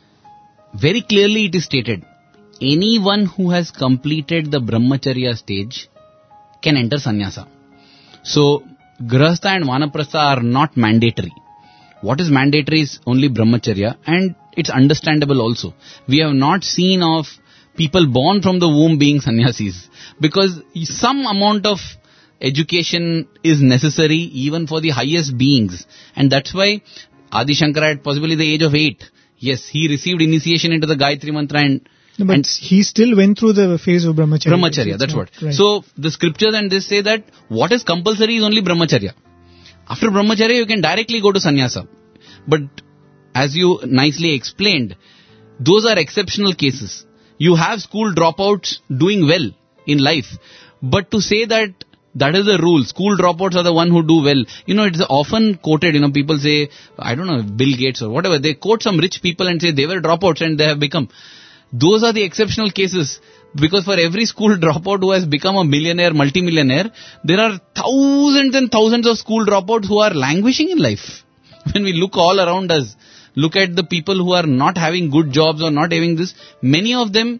very clearly it is stated, anyone who has completed the brahmacharya stage can enter sannyasa. So, grahastha and vanaprastha are not mandatory. What is mandatory is only brahmacharya, and it's understandable also. We have not seen of people born from the womb being sannyasis, because some amount of education is necessary even for the highest beings, and that's why Adi Shankara at possibly the age of eight, yes, he received initiation into the Gayatri Mantra, and No, but and he still went through the phase of brahmacharya. brahmacharya, that's what. Right. So the scriptures and this say that what is compulsory is only brahmacharya. After brahmacharya you can directly go to sannyasa. But as you nicely explained, those are exceptional cases. You have school dropouts doing well in life, but to say that that is the rule, school dropouts are the one who do well. You know, it's often quoted, you know, people say, I don't know, Bill Gates or whatever, they quote some rich people and say they were dropouts and they have become. Those are the exceptional cases, because for every school dropout who has become a millionaire, multimillionaire, there are thousands and thousands of school dropouts who are languishing in life. When we look all around us, look at the people who are not having good jobs or not having this, many of them,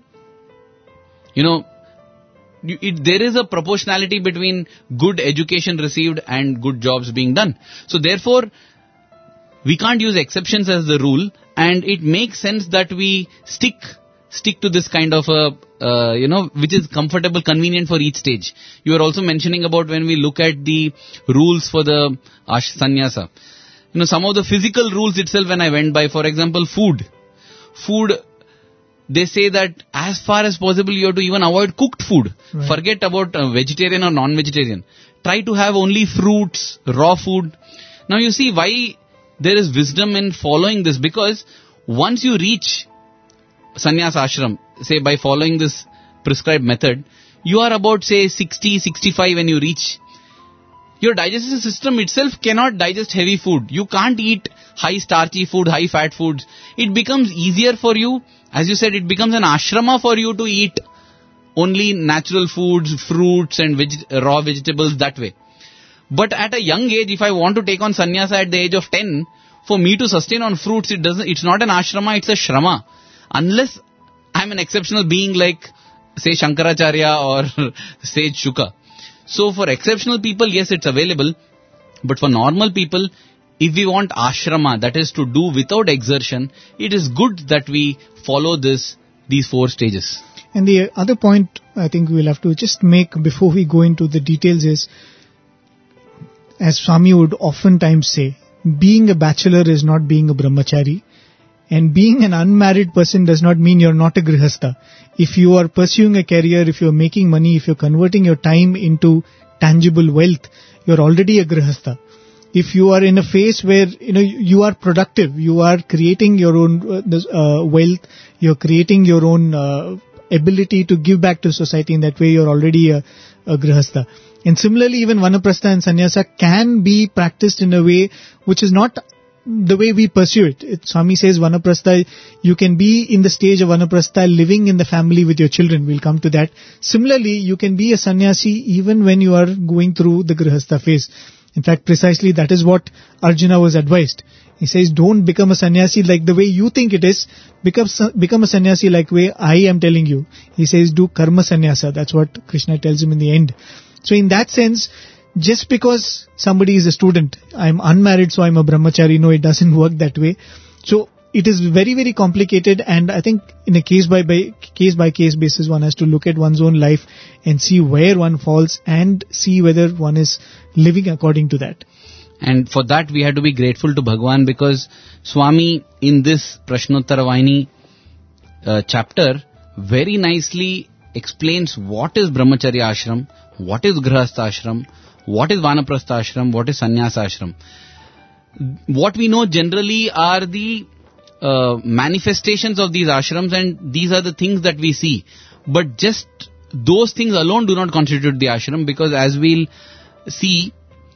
you know, it, there is a proportionality between good education received and good jobs being done. So therefore, we can't use exceptions as the rule, and it makes sense that we stick stick to this kind of a, uh, you know, which is comfortable, convenient for each stage. You are also mentioning about when we look at the rules for the ash sannyasa. You know, some of the physical rules itself when I went by, for example, food. Food, they say that as far as possible you have to even avoid cooked food. Right. Forget about uh, vegetarian or non-vegetarian. Try to have only fruits, raw food. Now you see why there is wisdom in following this, because once you reach sannyasa ashram, say by following this prescribed method, you are about say sixty, sixty-five when you reach. Your digestive system itself cannot digest heavy food. You can't eat high starchy food, high fat foods. It becomes easier for you. As you said, it becomes an ashrama for you to eat only natural foods, fruits and veg- raw vegetables that way. But at a young age, if I want to take on sannyasa at the age of ten, for me to sustain on fruits, it doesn't. It's not an ashrama, it's a shrama. Unless I'm an exceptional being like, say, Shankaracharya or Sage Shuka. So for exceptional people, yes, it's available. But for normal people, if we want ashrama, that is to do without exertion, it is good that we follow this, these four stages. And the other point I think we'll have to just make before we go into the details is, as Swami would oftentimes say, being a bachelor is not being a brahmachari, and being an unmarried person does not mean you're not a grihastha. If you are pursuing a career, if you're making money, if you're converting your time into tangible wealth, you're already a grihastha. If you are in a phase where you know you are productive, you are creating your own uh, this, uh, wealth, you're creating your own uh, ability to give back to society. In that way, you're already a, a grihastha. And similarly, even vanaprastha and sannyasa can be practiced in a way which is not the way we pursue it. it. Swami says vanaprastha, you can be in the stage of vanaprastha living in the family with your children. We'll come to that. Similarly, you can be a sannyasi even when you are going through the grihastha phase. In fact, precisely that is what Arjuna was advised. He says, don't become a sannyasi like the way you think it is. Become, become a sannyasi like the way I am telling you. He says, do karma sannyasa. That's what Krishna tells him in the end. So in that sense, just because somebody is a student, I'm unmarried so I'm a brahmachari, no, it doesn't work that way. So it is very, very complicated, and I think in a case by, by case by case basis, one has to look at one's own life and see where one falls and see whether one is living according to that. And for that we have to be grateful to Bhagwan, because Swami in this Prashnottara Vahini uh, chapter very nicely explains what is brahmacharya ashram, what is grihastha ashram, what is vanaprastha ashram, what is sannyasa ashram. What we know generally are the uh, manifestations of these ashrams, and these are the things that we see. But just those things alone do not constitute the ashram, because as we'll see,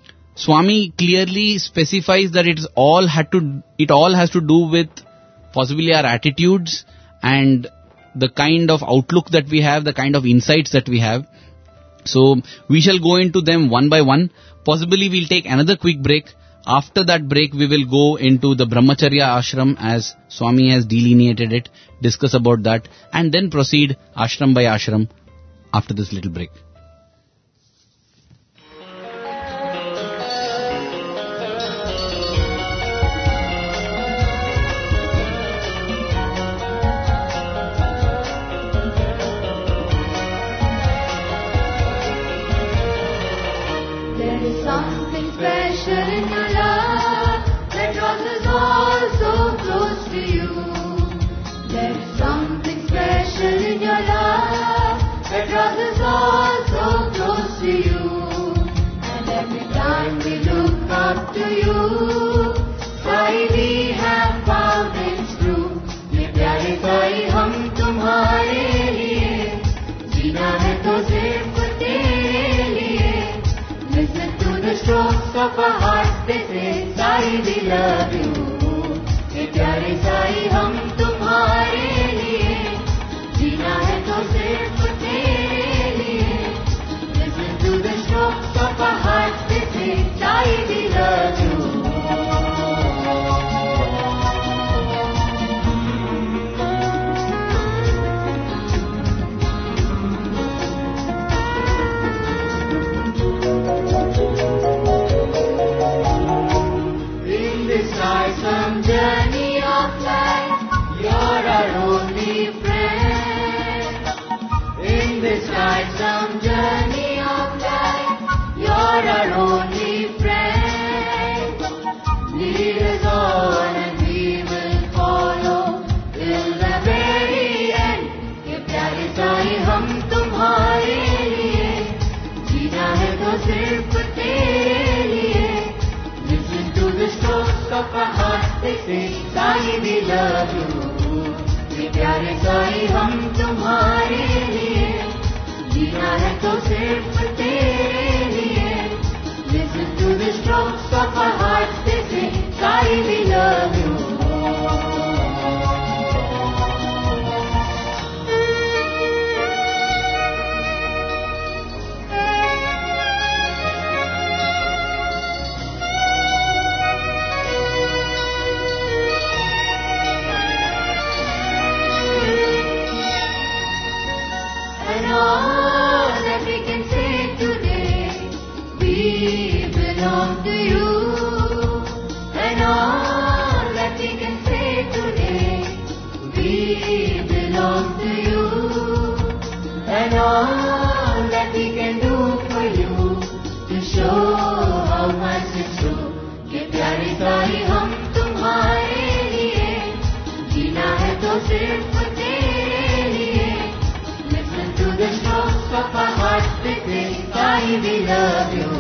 Swami clearly specifies that it all had to, it all has to do with possibly our attitudes and the kind of outlook that we have, the kind of insights that we have. So we shall go into them one by one. Possibly we'll take another quick break. After that break, we will go into the brahmacharya ashram as Swami has delineated it, discuss about that, and then proceed ashram by ashram after this little break. Of our hearts, they say, Sai, we love you. Ye pyare Sai, hum tumhare liye. Jeena hai to sirf tere liye. Listen to the strokes of our hearts, they say, Sai, we love you. Some journey of life, you're our only friend. In this life, some journey of life, you're our only friend. Lead us on and we will follow till the very end. Ye pyare Sai, hum tumhare liye. Jeena hai to sirf tere liye. Listen to the strokes of our hearts, they say, Sai, we love you. Ye pyare Sai, hum tumhare liye. Jeena hai to sirf tere liye. Listen to the strokes of our hearts, they say, Sai, we love you. Belong to you. प्यारे साई हम तुम्हारे लिए, जीना है तो सिर्फ तेरे लिए. Listen to the strokes of our hearts beating, Sai we love you.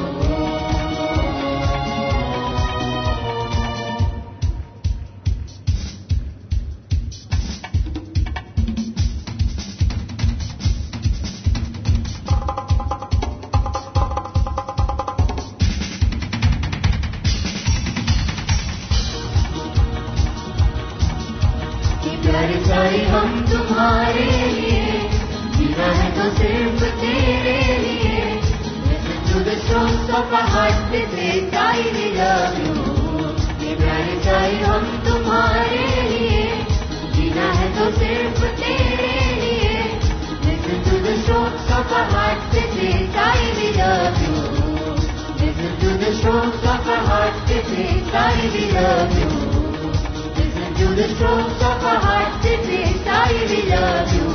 प्यारे साई हम तुम्हारे लिए, जीना है तो सिर्फ तेरे लिए. Listen to the strokes of our hearts beating, Sai we love you. ये प्यारे साई हम तुम्हारे लिए, जीना है तो सिर्फ तेरे लिए. Listen to the strokes of our hearts beating, Sai we love you. Listen to the strokes of our hearts beating, Sai we love you. Listen to the strokes of our hearts beating, Sai we love you.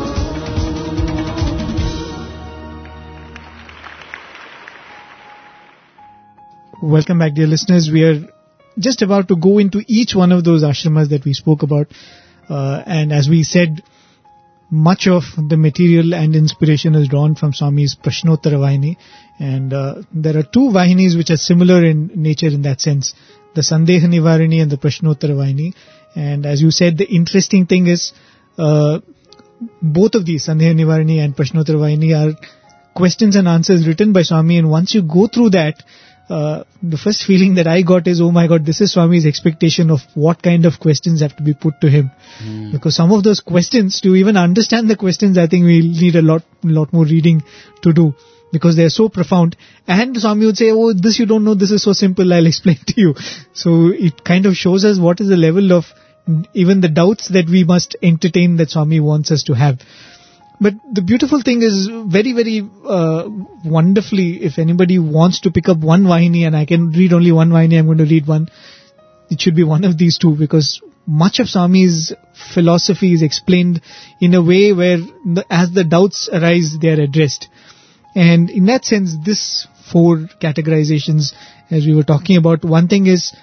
Welcome back, dear listeners. We are just about to go into each one of those ashramas that we spoke about. Uh, and as we said, much of the material and inspiration is drawn from Swami's Prashnottara Vahini. And uh, there are two Vahinis which are similar in nature in that sense. The Sandeha Nivarini and the Prashnottara Vahini. And as you said, the interesting thing is, uh, both of these, Sandeha Nivarini and Prashnottara Vahini, are questions and answers written by Swami. And once you go through that, uh, the first feeling that I got is, oh my God, this is Swami's expectation of what kind of questions have to be put to him. Mm. Because some of those questions, to even understand the questions, I think we'll need a lot, lot more reading to do. Because they are so profound. And Swami would say, oh, this you don't know, this is so simple, I'll explain to you. So it kind of shows us what is the level of even the doubts that we must entertain that Swami wants us to have. But the beautiful thing is very, very uh, wonderfully, if anybody wants to pick up one Vahini, and I can read only one Vahini, I'm going to read one, it should be one of these two, because much of Swami's philosophy is explained in a way where the, as the doubts arise, they are addressed. And in that sense, this four categorizations, as we were talking about, one thing is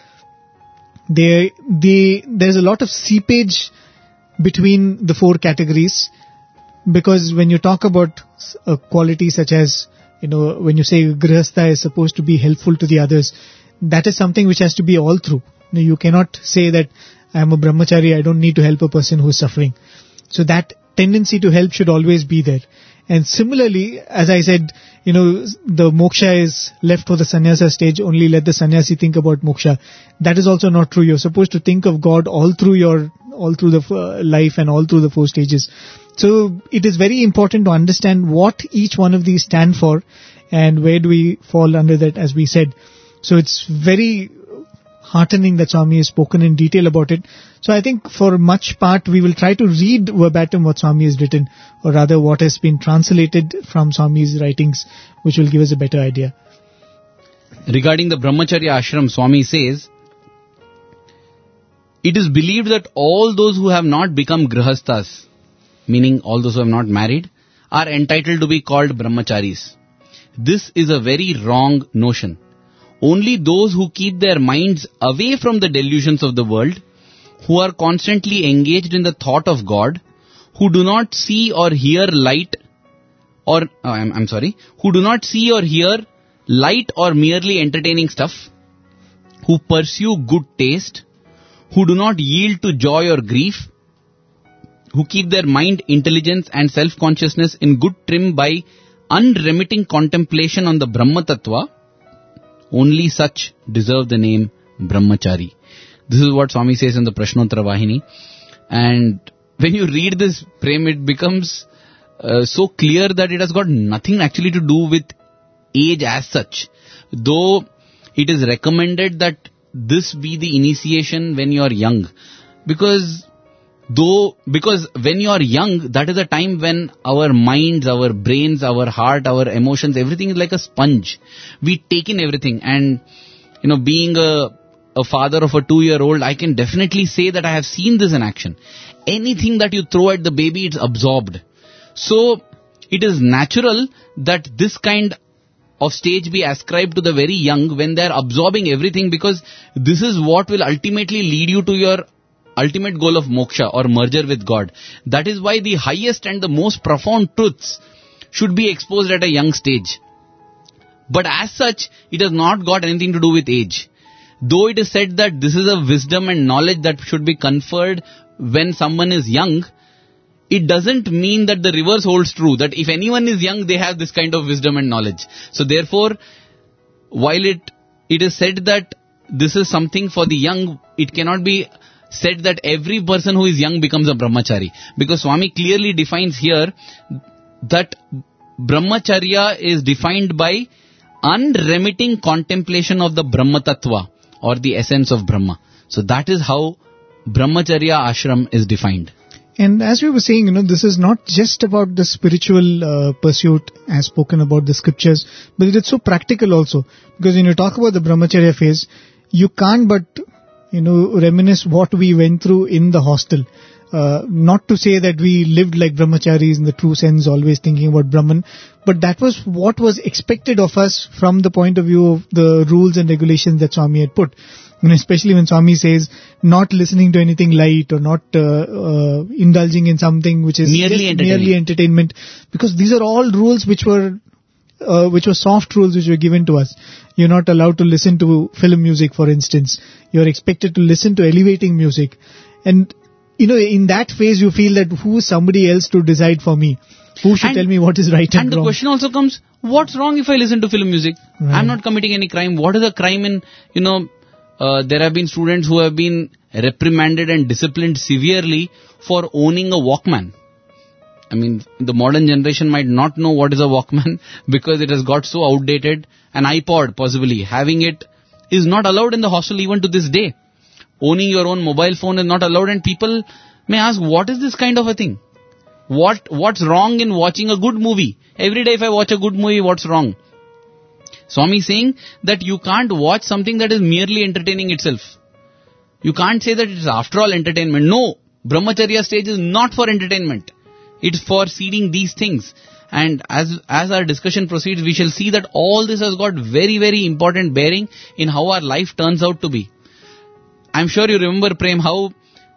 they, they, there's a lot of seepage between the four categories, because when you talk about a quality such as, you know, when you say Grihastha is supposed to be helpful to the others, that is something which has to be all through. You know, you cannot say that I am a brahmachari, I don't need to help a person who is suffering. So that tendency to help should always be there. And similarly, as I said, you know, the moksha is left for the sannyasa stage, only let the sannyasi think about moksha. That is also not true. You're supposed to think of God all through your, all through the uh, life and all through the four stages. So it is very important to understand what each one of these stand for and where do we fall under that, as we said. So it's very heartening that Swami has spoken in detail about it. So I think for much part we will try to read verbatim what Swami has written, or rather what has been translated from Swami's writings, which will give us a better idea. Regarding the Brahmacharya ashram, Swami says, it is believed that all those who have not become grihasthas, meaning all those who have not married, are entitled to be called brahmacharis. This is a very wrong notion. Only those who keep their minds away from the delusions of the world, who are constantly engaged in the thought of God, who do not see or hear light, or, oh, I'm, I'm sorry, who do not see or hear light or merely entertaining stuff, who pursue good taste, who do not yield to joy or grief, who keep their mind, intelligence and self-consciousness in good trim by unremitting contemplation on the Brahma Tattva, only such deserve the name Brahmachari. This is what Swami says in the Prashnottara Vahini. And when you read this, Prem, it becomes uh, so clear that it has got nothing actually to do with age as such. Though it is recommended that this be the initiation when you are young. Because though, because when you are young, that is a time when our minds, our brains, our heart, our emotions, everything is like a sponge. We take in everything. And, you know, being a, a father of a two-year-old, I can definitely say that I have seen this in action. Anything that you throw at the baby, it's absorbed. So, it is natural that this kind of stage be ascribed to the very young when they are absorbing everything, because this is what will ultimately lead you to your ultimate goal of moksha or merger with God. That is why the highest and the most profound truths should be exposed at a young stage. But as such, it has not got anything to do with age. Though it is said that this is a wisdom and knowledge that should be conferred when someone is young, it doesn't mean that the reverse holds true, that if anyone is young, they have this kind of wisdom and knowledge. So therefore, while it it is said that this is something for the young, it cannot be said that every person who is young becomes a brahmachari. Because Swami clearly defines here that brahmacharya is defined by unremitting contemplation of the Brahma Tattva, or the essence of Brahma. So that is how brahmacharya ashram is defined. And as we were saying, you know, this is not just about the spiritual uh, pursuit as spoken about the scriptures, but it is so practical also. Because when you talk about the brahmacharya phase, you can't but, you know, reminisce what we went through in the hostel. Uh, not to say that we lived like brahmacharis in the true sense, always thinking about Brahman, but that was what was expected of us from the point of view of the rules and regulations that Swami had put. You know, especially when Swami says not listening to anything light or not uh, uh, indulging in something which is merely entertainment. merely entertainment, because these are all rules which were uh, which were soft rules which were given to us. You're not allowed to listen to film music, for instance. You're expected to listen to elevating music, and you know, in that phase, you feel that who is somebody else to decide for me? Who should and, tell me what is right and, and wrong? And the question also comes, what's wrong if I listen to film music? Right. I'm not committing any crime. What is a crime in, you know, uh, there have been students who have been reprimanded and disciplined severely for owning a Walkman. I mean, the modern generation might not know what is a Walkman because it has got so outdated. An iPod, possibly, having it is not allowed in the hostel even to this day. Owning your own mobile phone is not allowed, and people may ask, what is this kind of a thing? What What's wrong in watching a good movie? Every day if I watch a good movie, what's wrong? Swami is saying that you can't watch something that is merely entertaining itself. You can't say that it's after all entertainment. No, brahmacharya stage is not for entertainment. It's for seeding these things. And as as our discussion proceeds, we shall see that all this has got very, very important bearing in how our life turns out to be. I'm sure you remember, Prem, how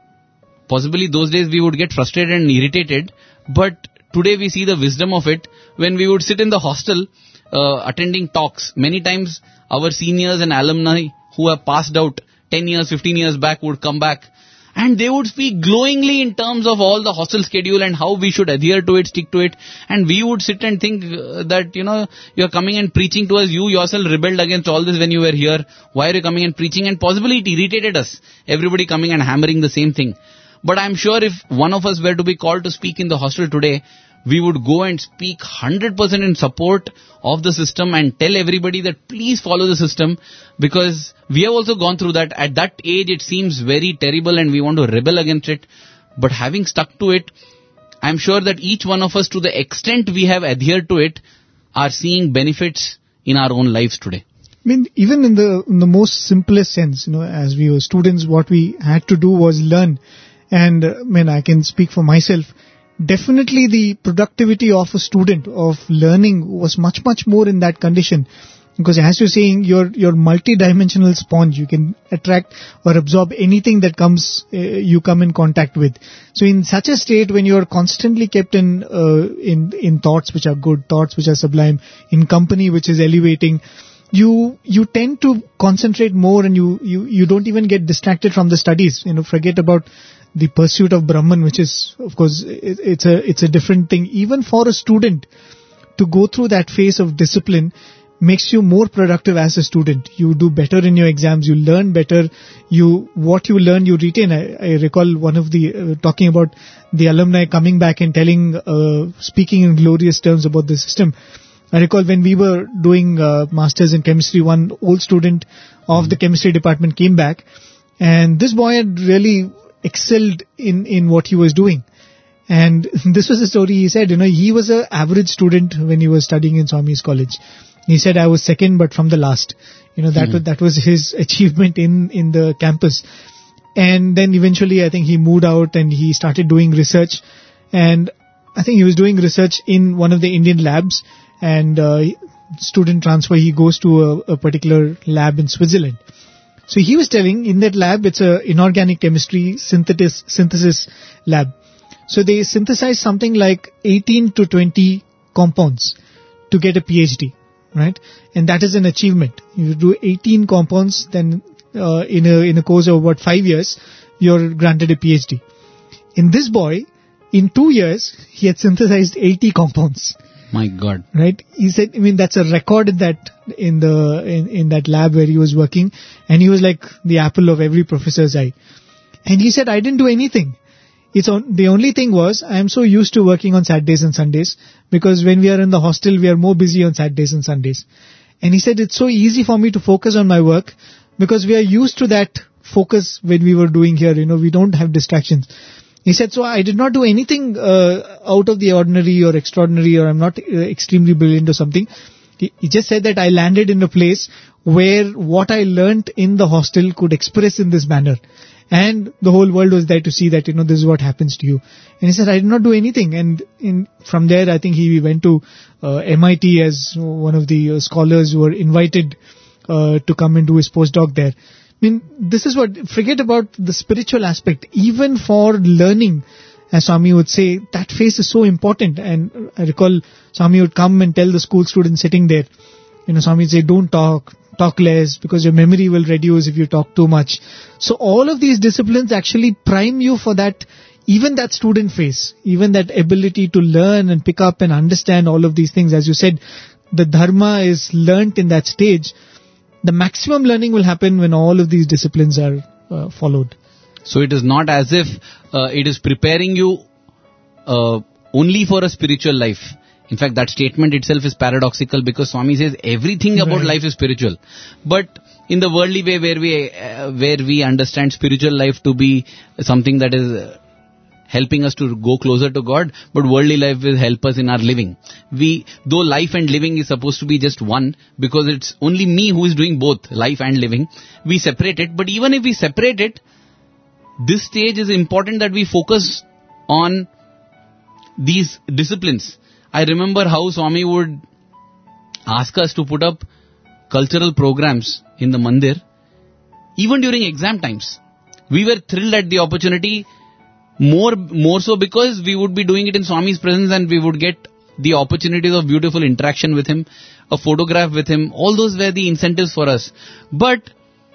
possibly those days we would get frustrated and irritated, but today we see the wisdom of it when we would sit in the hostel uh, attending talks. Many times our seniors and alumni who have passed out ten years, fifteen years back would come back, and they would speak glowingly in terms of all the hostel schedule and how we should adhere to it, stick to it. And we would sit and think uh, that, you know, you're coming and preaching to us. You yourself rebelled against all this when you were here. Why are you coming and preaching? And possibly it irritated us. Everybody coming and hammering the same thing. But I'm sure if one of us were to be called to speak in the hostel today, we would go and speak one hundred percent in support of the system and tell everybody that please follow the system, because we have also gone through that. At that age, it seems very terrible and we want to rebel against it. But having stuck to it, I'm sure that each one of us, to the extent we have adhered to it, are seeing benefits in our own lives today. I mean, even in the in the most simplest sense, you know, as we were students, what we had to do was learn. And uh, I mean, I can speak for myself. Definitely the productivity of a student of learning was much, much more in that condition. Because as you're saying, you're, you're multi-dimensional sponge. You can attract or absorb anything that comes, uh, you come in contact with. So in such a state, when you're constantly kept in, uh, in, in thoughts which are good, thoughts which are sublime, in company which is elevating, you, you tend to concentrate more, and you, you, you don't even get distracted from the studies. You know, forget about the pursuit of Brahman, which is, of course, it, it's a, it's a different thing. Even for a student to go through that phase of discipline makes you more productive as a student. You do better in your exams, you learn better, you, what you learn, you retain. I, I recall one of the, uh, talking about the alumni coming back and telling, uh, speaking in glorious terms about the system. I recall when we were doing, uh, masters in chemistry, one old student of the chemistry department came back, and this boy had really excelled in, in what he was doing. And this was the story he said, you know, he was an average student when he was studying in Swami's college. He said, I was second, but from the last. You know, that mm-hmm. was, that was his achievement in, in the campus. And then eventually I think he moved out and he started doing research. And I think he was doing research in one of the Indian labs. And uh, student transfer, he goes to a, a particular lab in Switzerland. So he was telling in that lab, it's a inorganic chemistry synthesis, synthesis lab. So they synthesize something like eighteen to twenty compounds to get a PhD, right? And that is an achievement. You do eighteen compounds, then uh, in a in a course of about five years, you're granted a PhD. In this boy, in two years, he had synthesized eighty compounds. My God. Right? He said, I mean, that's a record in that, in the, in, in that lab where he was working. And he was like the apple of every professor's eye. And he said, I didn't do anything. It's on, the only thing was, I am so used to working on Saturdays and Sundays, because when we are in the hostel, we are more busy on Saturdays and Sundays. And he said, it's so easy for me to focus on my work, because we are used to that focus when we were doing here. You know, we don't have distractions. He said, so I did not do anything uh, out of the ordinary or extraordinary, or I'm not uh, extremely brilliant or something. He, he just said that I landed in a place where what I learnt in the hostel could express in this manner. And the whole world was there to see that, you know, this is what happens to you. And he said, I did not do anything. And in, from there, I think he went to uh, M I T as one of the uh, scholars who were invited uh, to come and do his postdoc there. I mean, this is what, forget about the spiritual aspect. Even for learning, as Swami would say, that phase is so important. And I recall Swami would come and tell the school students sitting there, you know, Swami would say, don't talk, talk less, because your memory will reduce if you talk too much. So all of these disciplines actually prime you for that, even that student phase, even that ability to learn and pick up and understand all of these things. As you said, the dharma is learnt in that stage. The maximum learning will happen when all of these disciplines are uh, followed. So it is not as if uh, it is preparing you uh, only for a spiritual life. In fact, that statement itself is paradoxical, because Swami says everything about Right. life is spiritual. But in the worldly way, where we uh, where we understand spiritual life to be something that is uh, helping us to go closer to God, but worldly life will help us in our living. We, though life and living is supposed to be just one, because it's only me who is doing both, life and living, we separate it. But even if we separate it, this stage is important that we focus on these disciplines. I remember how Swami would ask us to put up cultural programs in the mandir, even during exam times. We were thrilled at the opportunity, more more so because we would be doing it in Swami's presence, and we would get the opportunities of beautiful interaction with him, a photograph with him. All those were the incentives for us. But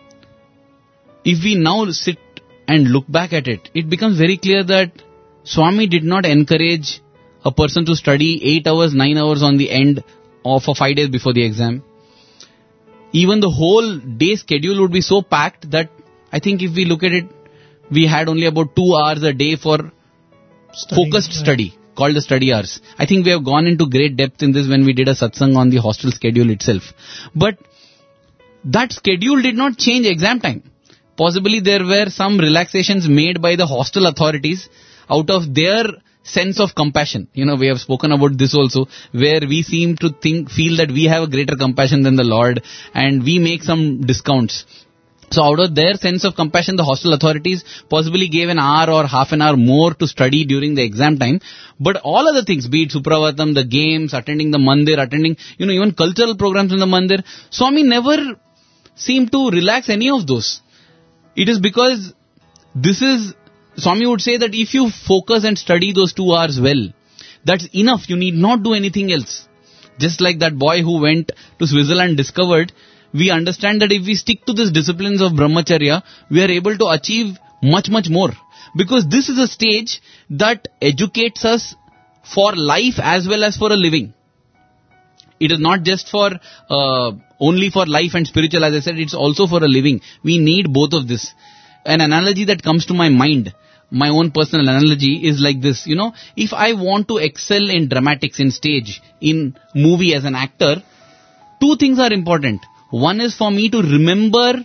if we now sit and look back at it, it becomes very clear that Swami did not encourage a person to study eight hours, nine hours on the end of for five days before the exam. Even the whole day schedule would be so packed that I think if we look at it, we had only about two hours a day for Studying, focused right. study, called the study hours. I think we have gone into great depth in this when we did a satsang on the hostel schedule itself. But that schedule did not change exam time. Possibly there were some relaxations made by the hostel authorities out of their sense of compassion. You know, we have spoken about this also, where we seem to think, feel that we have a greater compassion than the Lord, and we make some discounts. So out of their sense of compassion, the hostel authorities possibly gave an hour or half an hour more to study during the exam time. But all other things, be it Supravatam, the games, attending the mandir, attending, you know, even cultural programs in the mandir, Swami never seemed to relax any of those. It is because this is, Swami would say that if you focus and study those two hours well, that's enough. You need not do anything else. Just like that boy who went to Switzerland discovered, we understand that if we stick to these disciplines of brahmacharya, we are able to achieve much, much more. Because this is a stage that educates us for life as well as for a living. It is not just for, uh, only for life and spiritual, as I said, it's also for a living. We need both of this. An analogy that comes to my mind, my own personal analogy, is like this. You know, if I want to excel in dramatics, in stage, in movie as an actor, two things are important. One is for me to remember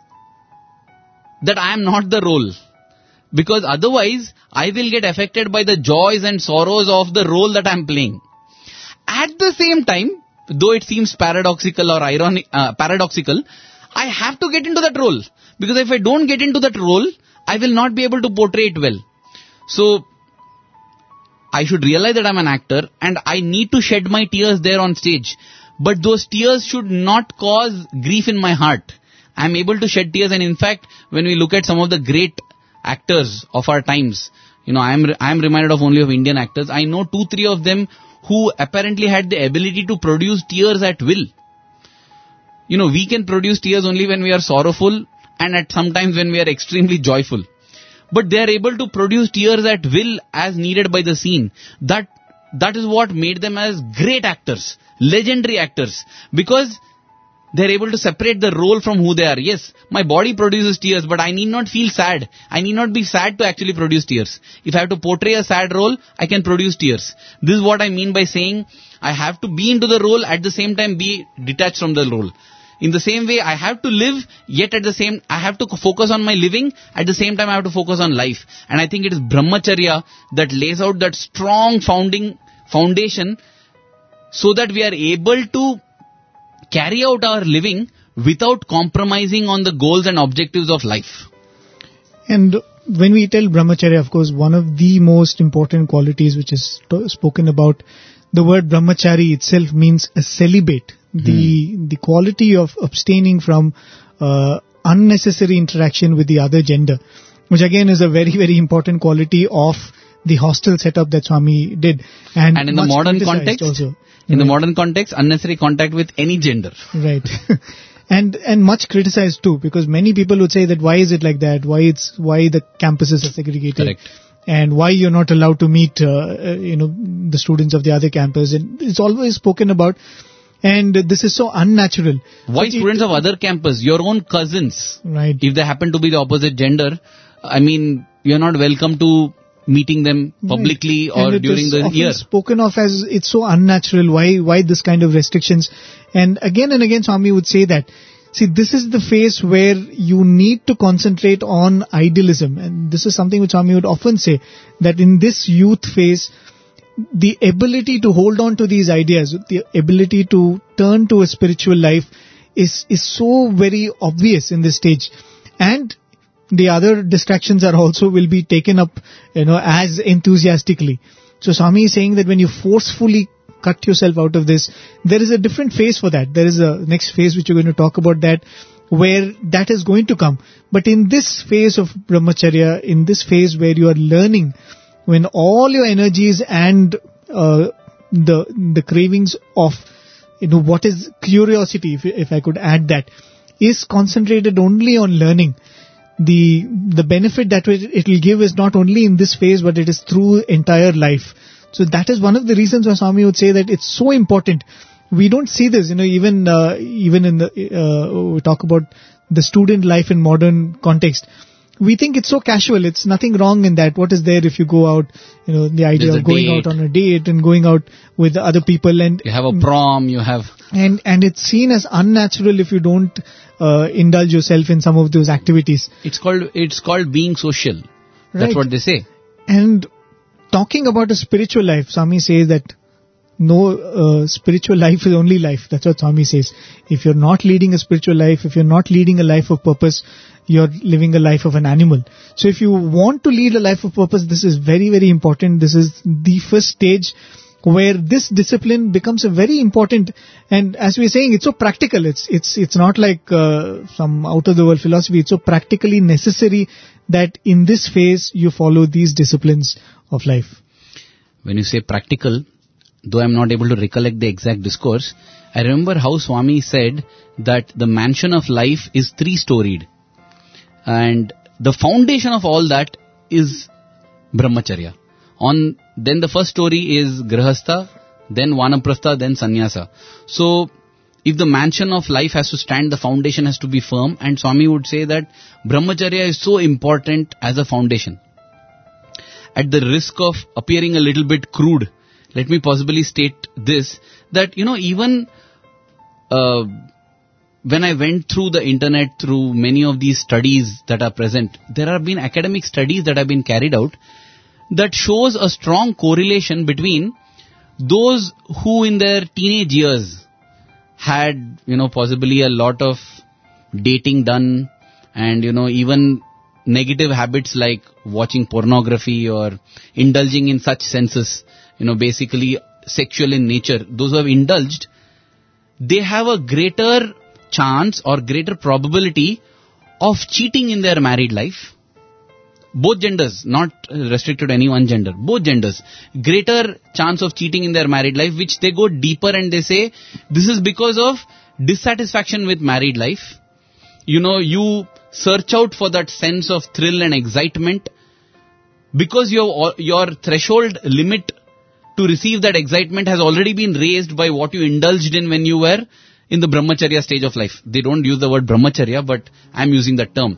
that I am not the role. Because otherwise, I will get affected by the joys and sorrows of the role that I am playing. At the same time, though it seems paradoxical or ironic, uh, paradoxical, I have to get into that role. Because if I don't get into that role, I will not be able to portray it well. So, I should realize that I'm an actor and I need to shed my tears there on stage. but those tears should not cause grief in my heart. I'm able to shed tears, and in fact, when we look at some of the great actors of our times, you know, I'm I'm reminded of only of Indian actors. I know two, three of them who apparently had the ability to produce tears at will. You know, we can produce tears only when we are sorrowful and at sometimes when we are extremely joyful. But they are able to produce tears at will as needed by the scene. That that is what made them as great actors, legendary actors, because they are able to separate the role from who they are. Yes, my body produces tears, but I need not feel sad. I need not be sad to actually produce tears. If I have to portray a sad role, I can produce tears. This is what I mean by saying I have to be into the role, at the same time be detached from the role. In the same way, I have to live, yet at the same, I have to focus on my living, at the same time I have to focus on life. And I think it is brahmacharya that lays out that strong founding foundation so that we are able to carry out our living without compromising on the goals and objectives of life. And when we tell brahmacharya, of course, one of the most important qualities which is to- spoken about, the word brahmachari itself means a celibate. The hmm. the quality of abstaining from uh, unnecessary interaction with the other gender, which again is a very, very important quality of the hostel setup that Swami did. And, and in the modern context, also, in right. the modern context, unnecessary contact with any gender. Right. and and much criticized too, because many people would say that why is it like that? Why it's why the campuses are segregated? Correct. And why you're not allowed to meet, uh, uh, you know, the students of the other campus. And it's always spoken about. And this is so unnatural. Why so students it, of other campus, your own cousins, right? If they happen to be the opposite gender, I mean, you're not welcome to meeting them publicly right. or during the year. It's spoken of as it's so unnatural. Why, why this kind of restrictions? And again and again, Swami would say that, see, this is the phase where you need to concentrate on idealism. And this is something which Swami would often say, that in this youth phase, the ability to hold on to these ideas, the ability to turn to a spiritual life is, is so very obvious in this stage. And the other distractions are also will be taken up, you know, as enthusiastically. So Swami is saying that when you forcefully cut yourself out of this, there is a different phase for that. There is a next phase which you're going to talk about that, where that is going to come. But in this phase of brahmacharya, in this phase where you are learning, when all your energies and uh, the the cravings of, you know, what is curiosity, if, if I could add that, is concentrated only on learning, the the benefit that it will give is not only in this phase, but it is through entire life. So that is one of the reasons why Swami would say that it's so important. We don't see this, you know, even uh, even in the uh, we talk about the student life in modern context. We think it's so casual. It's nothing wrong in that. What is there if you go out, you know, the idea There's of going date. out on a date and going out with other people, and you have a prom, you have... And, and it's seen as unnatural if you don't uh, indulge yourself in some of those activities. It's called, it's called being social. That's Right. what they say. And talking about a spiritual life, Swami says that no, uh, spiritual life is only life. That's what Swami says. If you're not leading a spiritual life, if you're not leading a life of purpose, you're living a life of an animal. So if you want to lead a life of purpose, this is very, very important. This is the first stage where this discipline becomes a very important, and as we are saying, it's so practical. It's it's it's not like uh, some out of the world philosophy. It's so practically necessary that in this phase you follow these disciplines of life. When you say practical, though I'm not able to recollect the exact discourse, I remember how Swami said that the mansion of life is three-storied. And the foundation of all that is brahmacharya. On then the first story is grihastha, then vanaprastha, then sannyasa. So if the mansion of life has to stand, the foundation has to be firm. And Swami would say that brahmacharya is so important as a foundation. At the risk of appearing a little bit crude, let me possibly state this, that, you know, even uh, when I went through the internet, through many of these studies that are present, there have been academic studies that have been carried out that shows a strong correlation between those who in their teenage years had, you know, possibly a lot of dating done, and, you know, even negative habits like watching pornography or indulging in such senses, you know, basically sexual in nature. Those who have indulged, they have a greater chance or greater probability of cheating in their married life. Both genders, not restricted to any one gender, both genders, greater chance of cheating in their married life, which they go deeper and they say, this is because of dissatisfaction with married life. You know, you search out for that sense of thrill and excitement because your, your threshold limit to receive that excitement has already been raised by what you indulged in when you were in the brahmacharya stage of life. They don't use the word brahmacharya, but I'm using that term.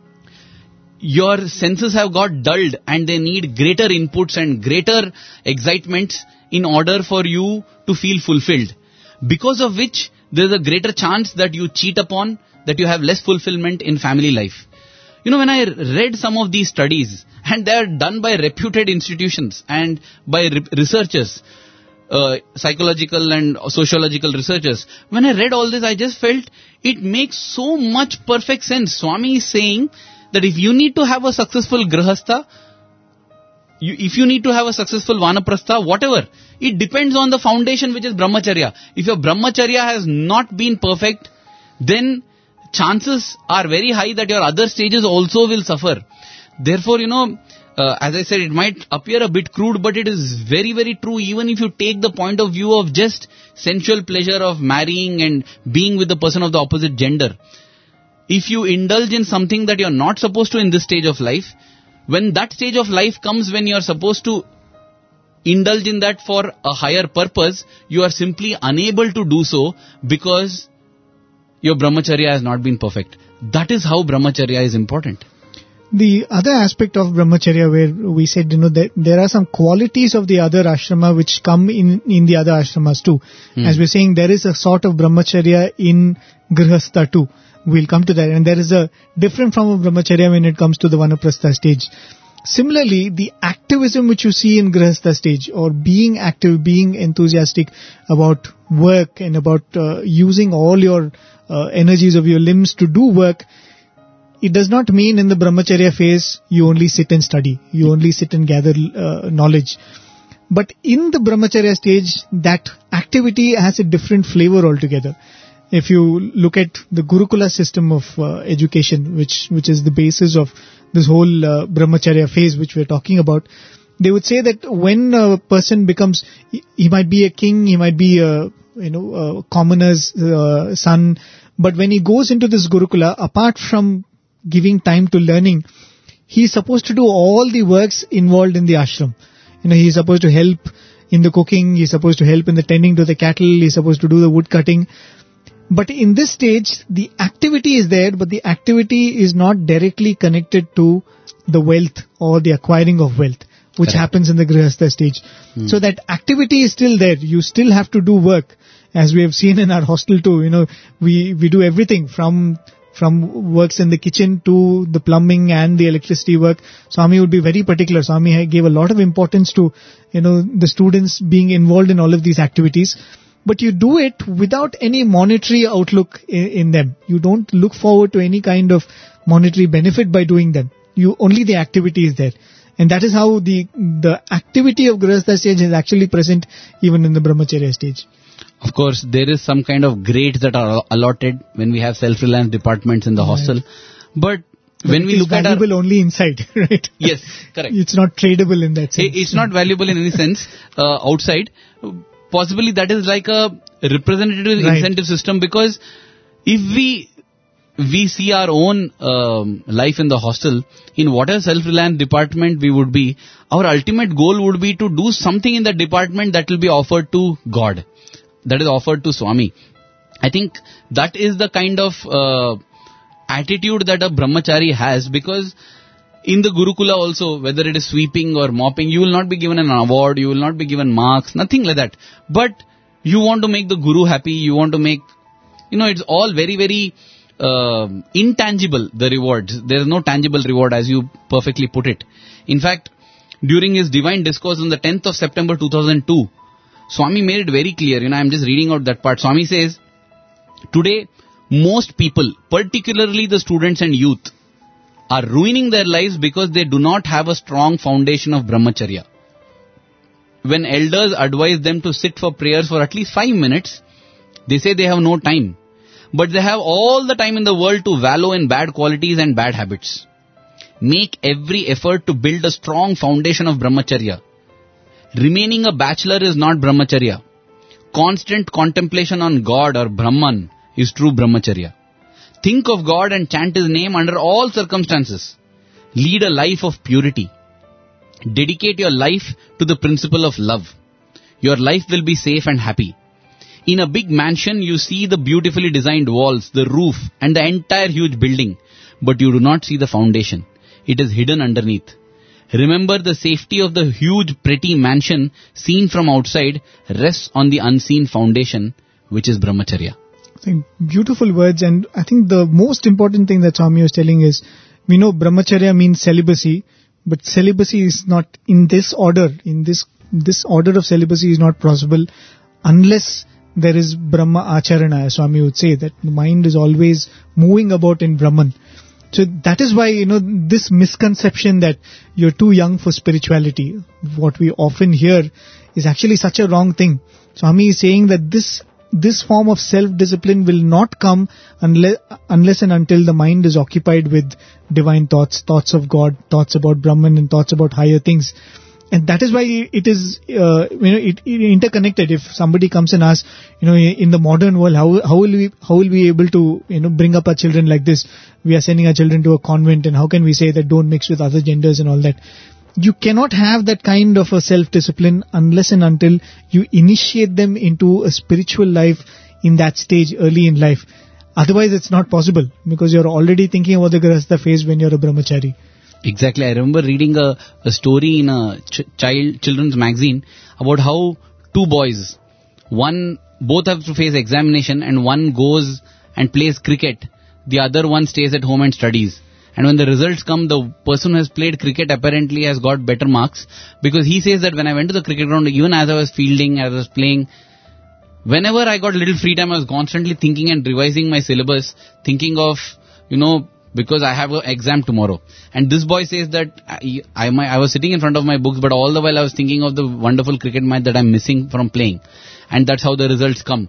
Your senses have got dulled and they need greater inputs and greater excitements in order for you to feel fulfilled. Because of which, there's a greater chance that you cheat upon, that you have less fulfillment in family life. You know, when I read some of these studies, and they are done by reputed institutions and by re- researchers, uh, psychological and sociological researchers, when I read all this, I just felt it makes so much perfect sense. Swami is saying that if you need to have a successful grihastha, you, if you need to have a successful vanaprastha, whatever, it depends on the foundation which is brahmacharya. If your brahmacharya has not been perfect, then chances are very high that your other stages also will suffer. Therefore, you know, uh, as I said, it might appear a bit crude, but it is very, very true. Even if you take the point of view of just sensual pleasure of marrying and being with the person of the opposite gender, if you indulge in something that you're not supposed to in this stage of life, when that stage of life comes when you're supposed to indulge in that for a higher purpose, you are simply unable to do so because your brahmacharya has not been perfect. That is how brahmacharya is important. The other aspect of brahmacharya where we said, you know, that there are some qualities of the other ashrama which come in, in the other ashramas too. Hmm. As we're saying, there is a sort of brahmacharya in grihastha too. We'll come to that. And there is a different form of brahmacharya when it comes to the vanaprastha stage. Similarly, the activism which you see in grihastha stage, or being active, being enthusiastic about work and about uh, using all your uh, energies of your limbs to do work, it does not mean in the brahmacharya phase you only sit and study, you only sit and gather uh, knowledge. But in the brahmacharya stage, that activity has a different flavor altogether. If you look at the Gurukula system of uh, education, which which is the basis of this whole uh, brahmacharya phase which we're talking about, they would say that when a person becomes, he, he might be a king, he might be a you know a commoner's uh, son, but when he goes into this Gurukula, apart from giving time to learning, he's supposed to do all the works involved in the ashram. You know, he's supposed to help in the cooking, he's supposed to help in the tending to the cattle, he's supposed to do the wood cutting. But in this stage, the activity is there, but the activity is not directly connected to the wealth or the acquiring of wealth, which Correct. happens in the grihastha stage. Hmm. So that activity is still there. You still have to do work. As we have seen in our hostel too, you know, we, we do everything from from works in the kitchen to the plumbing and the electricity work. Swami would be very particular. Swami gave a lot of importance to, you know, the students being involved in all of these activities. But you do it without any monetary outlook in, in them. You don't look forward to any kind of monetary benefit by doing them. You only the activity is there. And that is how the the activity of grihastha stage is actually present even in the brahmacharya stage. Of course, there is some kind of grades that are allotted when we have self-reliance departments in the right. hostel. But, but when we look at our... It's valuable only inside, right? Yes, correct. It's not tradable in that sense. It's not valuable in any sense uh, outside. Possibly that is like a representative right. incentive system, because if we we see our own um, life in the hostel, in whatever self-reliance department we would be, our ultimate goal would be to do something in that department that will be offered to God, that is offered to Swami. I think that is the kind of uh, attitude that a brahmachari has, because in the Gurukula also, whether it is sweeping or mopping, you will not be given an award, you will not be given marks, nothing like that. But you want to make the Guru happy, you want to make, you know, it's all very, very uh, intangible, the rewards. There is no tangible reward, as you perfectly put it. In fact, during his divine discourse on the tenth of September two thousand two, Swami made it very clear, you know, I'm just reading out that part. Swami says, today, most people, particularly the students and youth, are ruining their lives because they do not have a strong foundation of brahmacharya. When elders advise them to sit for prayers for at least five minutes, They say they have no time, but they have all the time in the world to wallow in bad qualities and bad habits. Make every effort to build a strong foundation of brahmacharya. Remaining a bachelor is not brahmacharya. Constant contemplation on God or Brahman is true brahmacharya. Think of God and chant His name under all circumstances. Lead a life of purity. Dedicate your life to the principle of love. Your life will be safe and happy. In a big mansion, you see the beautifully designed walls, the roof, and the entire huge building, but you do not see the foundation. It is hidden underneath. Remember, the safety of the huge, pretty mansion seen from outside rests on the unseen foundation, which is brahmacharya. I think beautiful words, and I think the most important thing that Swami was telling is, we know brahmacharya means celibacy, but celibacy is not in this order. In this this order of celibacy is not possible unless there is Brahma Acharana, as Swami would say, that the mind is always moving about in Brahman. So that is why, you know, this misconception that you're too young for spirituality, what we often hear is actually such a wrong thing. Swami is saying that this this form of self-discipline will not come unless, unless and until the mind is occupied with divine thoughts, thoughts of God, thoughts about Brahman and thoughts about higher things. And that is why it is, uh, you know, it, it interconnected. If somebody comes and asks, you know, in the modern world, how how will we how will we able to, you know, bring up our children like this? We are sending our children to a convent, and how can we say that don't mix with other genders and all that? You cannot have that kind of a self-discipline unless and until you initiate them into a spiritual life in that stage early in life. Otherwise, it's not possible, because you're already thinking about the grahastha phase when you're a brahmachari. Exactly. I remember reading a, a story in a ch- child children's magazine about how two boys, one, both have to face examination, and one goes and plays cricket. The other one stays at home and studies. And when the results come, the person who has played cricket apparently has got better marks, because he says that when I went to the cricket ground, even as I was fielding, as I was playing, whenever I got little free time, I was constantly thinking and revising my syllabus, thinking of, you know, because I have an exam tomorrow. And this boy says that I, I, my, I was sitting in front of my books, but all the while I was thinking of the wonderful cricket match that I'm missing from playing. And that's how the results come.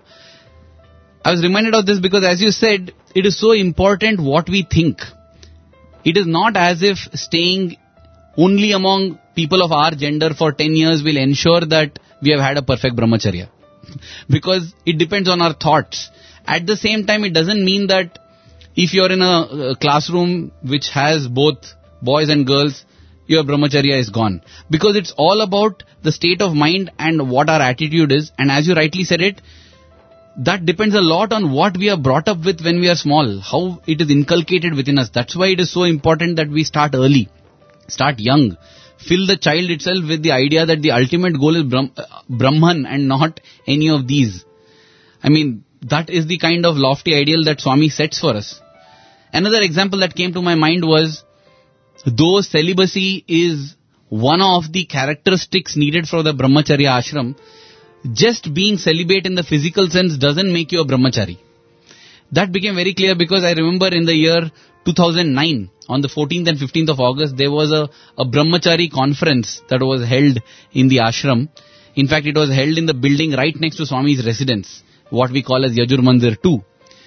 I was reminded of this because, as you said, it is so important what we think. It is not as if staying only among people of our gender for ten years will ensure that we have had a perfect brahmacharya. Because it depends on our thoughts. At the same time, it doesn't mean that if you're in a, a classroom which has both boys and girls, your brahmacharya is gone. Because it's all about the state of mind and what our attitude is. And as you rightly said it, that depends a lot on what we are brought up with when we are small, how it is inculcated within us. That's why it is so important that we start early, start young, fill the child itself with the idea that the ultimate goal is Brahm, uh, Brahman and not any of these. I mean, that is the kind of lofty ideal that Swami sets for us. Another example that came to my mind was, though celibacy is one of the characteristics needed for the brahmacharya ashram, just being celibate in the physical sense doesn't make you a brahmachari. That became very clear because I remember in the year two thousand nine, on the fourteenth and fifteenth of August, there was a, a brahmachari conference that was held in the ashram. In fact, it was held in the building right next to Swami's residence, what we call as Yajur Mandir two.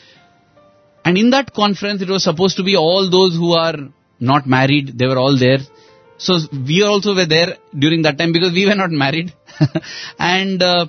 And in that conference, it was supposed to be all those who are not married, they were all there. So we also were there during that time because we were not married. and uh,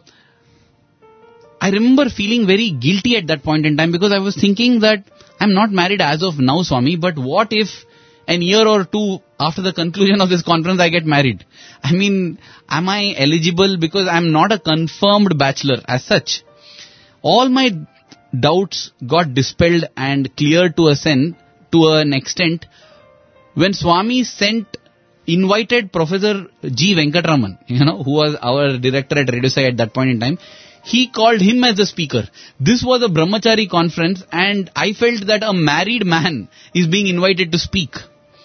I remember feeling very guilty at that point in time because I was thinking that I'm not married as of now, Swami, but what if an year or two after the conclusion of this conference I get married? I mean, am I eligible? Because I'm not a confirmed bachelor as such. All my doubts got dispelled and cleared to a sen- to an extent when Swami sent invited Professor G. Venkatraman, you know, who was our director at Radio Sai at that point in time. He called him as the speaker. This was a brahmachari conference and I felt that a married man is being invited to speak.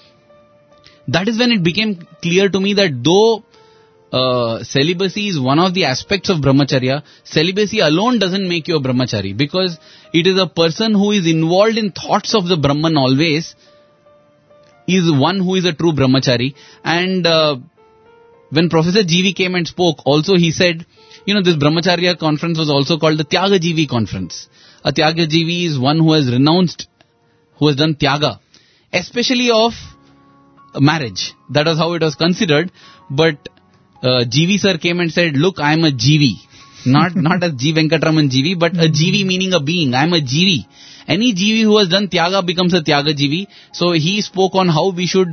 That is when it became clear to me that though uh, celibacy is one of the aspects of brahmacharya, celibacy alone doesn't make you a brahmachari, because it is a person who is involved in thoughts of the Brahman always is one who is a true brahmachari. And uh, when Professor G V came and spoke, also he said, you know, this Brahmacharya conference was also called the Tyaga G V conference. A Tyaga G V is one who has renounced, who has done Tyaga, especially of marriage. That was how it was considered. But uh, G V sir came and said, look, I am a G V. Not not as G Venkatraman G V, but a G V meaning a being. I am a G V. Any G V who has done Tyaga becomes a Tyaga G V. So he spoke on how we should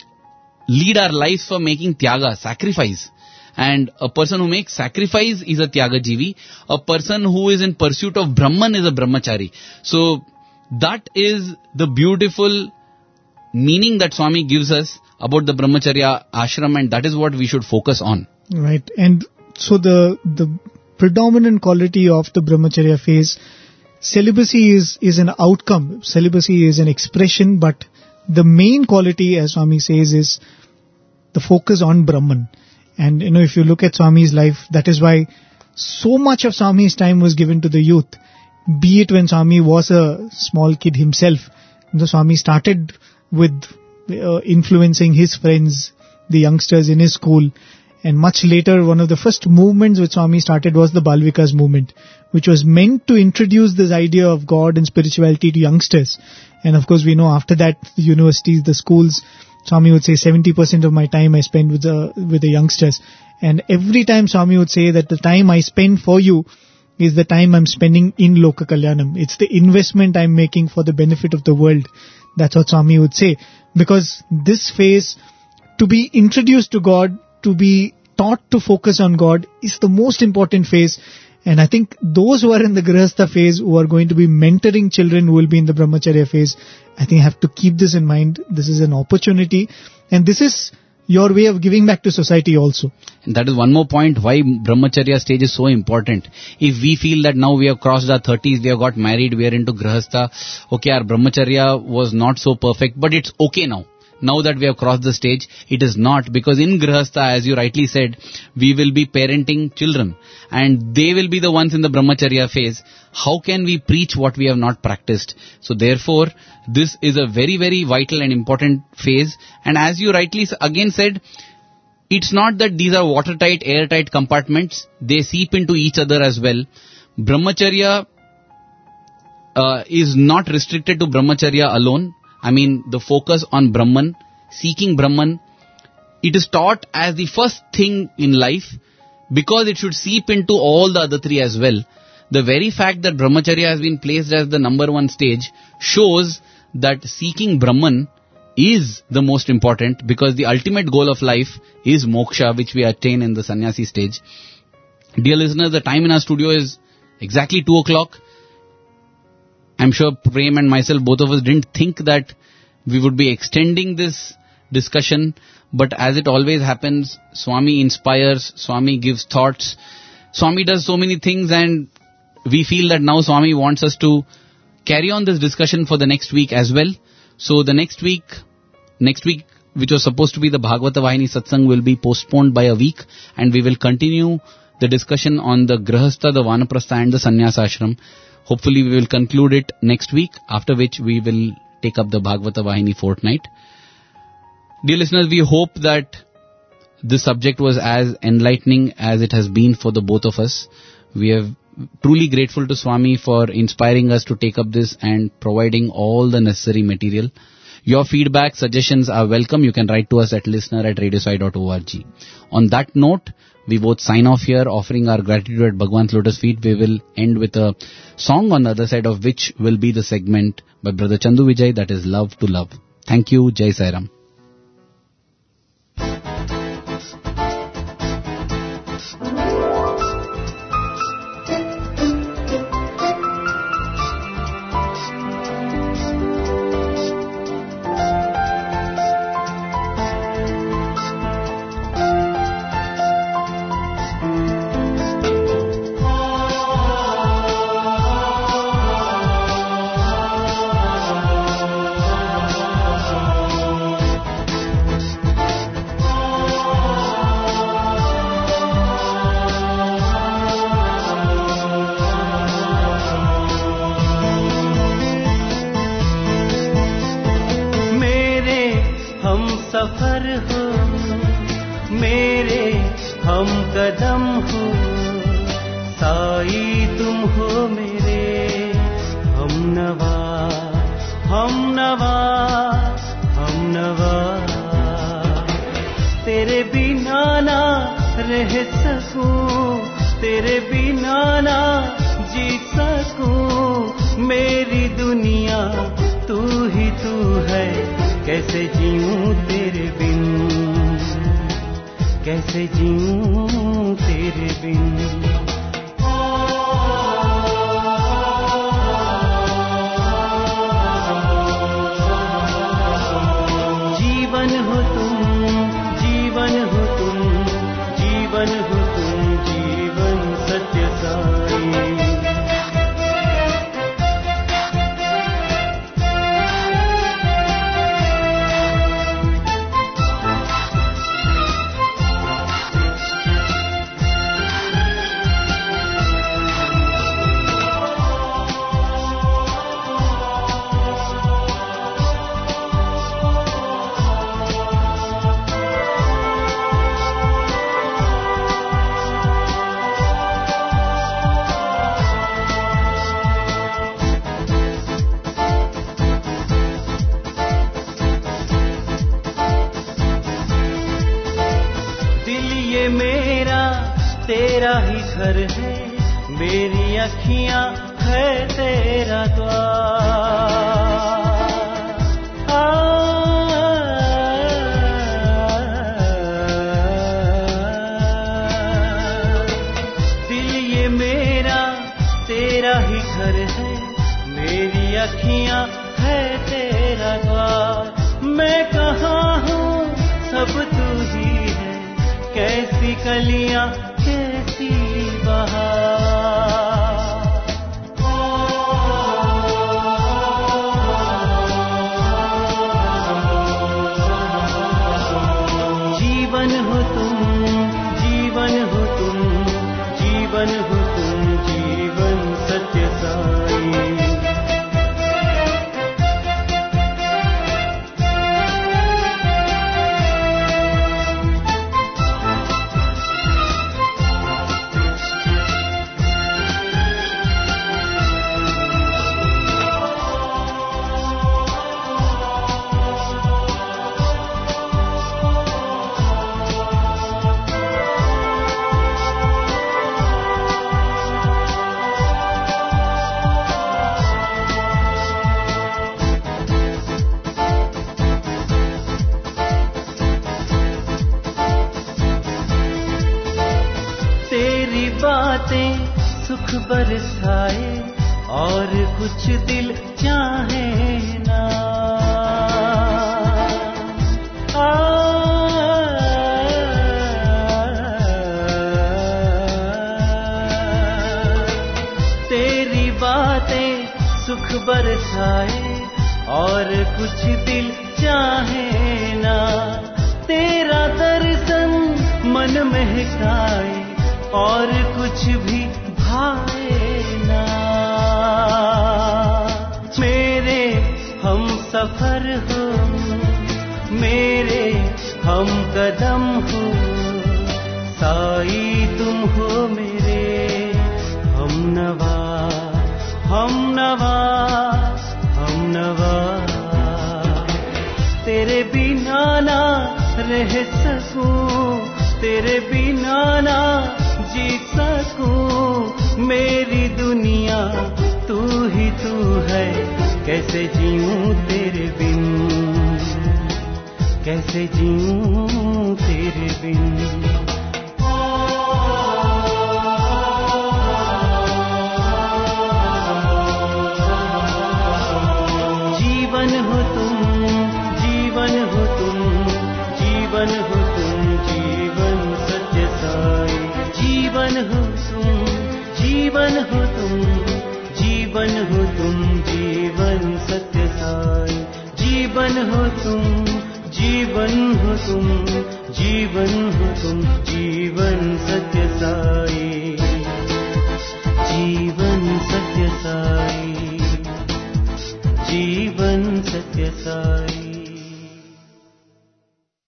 lead our lives for making Tyaga, sacrifice. And a person who makes sacrifice is a Tyaga G V. A person who is in pursuit of Brahman is a Brahmachari. So that is the beautiful meaning that Swami gives us about the Brahmacharya ashram, and that is what we should focus on. Right. And so the the predominant quality of the Brahmacharya phase, celibacy is, is an outcome. Celibacy is an expression, but the main quality, as Swami says, is the focus on Brahman. And, you know, if you look at Swami's life, that is why so much of Swami's time was given to the youth. Be it when Swami was a small kid himself. The Swami started with uh, influencing his friends, the youngsters in his school. And much later, one of the first movements which Swami started was the Bal Vikas movement, which was meant to introduce this idea of God and spirituality to youngsters. And of course, we know after that, the universities, the schools, Swami would say seventy percent of my time I spend with the, with the youngsters. And every time Swami would say that the time I spend for you is the time I'm spending in Loka Kalyanam. It's the investment I'm making for the benefit of the world. That's what Swami would say. Because this phase, to be introduced to God, to be taught to focus on God, is the most important phase. And I think those who are in the Grihastha phase, who are going to be mentoring children who will be in the Brahmacharya phase, I think have to keep this in mind. This is an opportunity. And this is your way of giving back to society also. And that is one more point why Brahmacharya stage is so important. If we feel that now we have crossed our thirties, we have got married, we are into Grihastha, okay, our Brahmacharya was not so perfect, but it's okay now. Now that we have crossed the stage, it is not, because in Grihastha, as you rightly said, we will be parenting children and they will be the ones in the Brahmacharya phase. How can we preach what we have not practiced? So therefore, this is a very, very vital and important phase. And as you rightly again said, it's not that these are watertight, airtight compartments. They seep into each other as well. Brahmacharya uh, is not restricted to Brahmacharya alone. I mean, the focus on Brahman, seeking Brahman, it is taught as the first thing in life because it should seep into all the other three as well. The very fact that Brahmacharya has been placed as the number one stage shows that seeking Brahman is the most important, because the ultimate goal of life is moksha, which we attain in the sannyasi stage. Dear listeners, the time in our studio is exactly two o'clock. I'm sure Prem and myself, both of us didn't think that we would be extending this discussion, but as it always happens, Swami inspires, Swami gives thoughts, Swami does so many things, and we feel that now Swami wants us to carry on this discussion for the next week as well. So the next week, next week, which was supposed to be the Bhagavata Vahini Satsang, will be postponed by a week, and we will continue the discussion on the Grihastha, the Vanaprastha and the Sannyasa Ashram. Hopefully we will conclude it next week, after which we will take up the Bhagavata Vahini fortnight. Dear listeners, we hope that this subject was as enlightening as it has been for the both of us. We are truly grateful to Swami for inspiring us to take up this and providing all the necessary material. Your feedback, suggestions are welcome. You can write to us at listener at radiosai dot org. On that note, we both sign off here, offering our gratitude at Bhagwan's Lotus Feet. We will end with a song, on the other side of which will be the segment by Brother Chandu Vijay, that is Love to Love. Thank you. Jai Sai Ram. मेरे हम कदम हो, साई तुम हो मेरे हम नवा, हम नवा, हम नवा। तेरे बिना ना रह सकूं, तेरे बिना ना जी सकूं, मेरी दुनिया तू ही तू है, कैसे जीऊं तेरे बिन, कैसे जीऊं तेरे बिन। जीवन हो तुम, जीवन हो तुम, जीवन हो तुम, जीवन सत्य साई। तेरा ही घर है, मेरी अखियां है तेरा द्वार। आ, दिल ये मेरा तेरा ही घर है, मेरी अखियां है तेरा द्वार। मैं कहाँ हूँ सब तू ही है, कैसी कलियां कैसी बहार। जीवन हो तुम, जीवन हो तुम, जीवन हो तुम, जीवन सत्य साई। सुख बरसाए और कुछ दिल चाहे ना, आ, तेरी बातें सुख बरसाए और कुछ दिल चाहे ना, तेरा दर्शन मन महकाए और कुछ भी भाए ना। मेरे हम सफर हो, मेरे हम कदम हो, साई तुम हो मेरे हम नवा, हम नवा, हम नवा। तेरे बिना ना रह सकूं, तेरे बिना ना जी सकूं, मेरी दुनिया तू ही तू है, कैसे जीऊं तेरे बिन, कैसे जीऊं तेरे बिन। जीवन हो तुम, जीवन हो तुम, जीवन हो तुम, जीवन सत्य साई। जीवन हो तुम, जीवन हो तुम, जीवन हो तुम, जीवन सत्य साई। जीवन हो तुम, जीवन हो तुम, जीवन हो तुम, जीवन सत्य साई। जीवन सत्य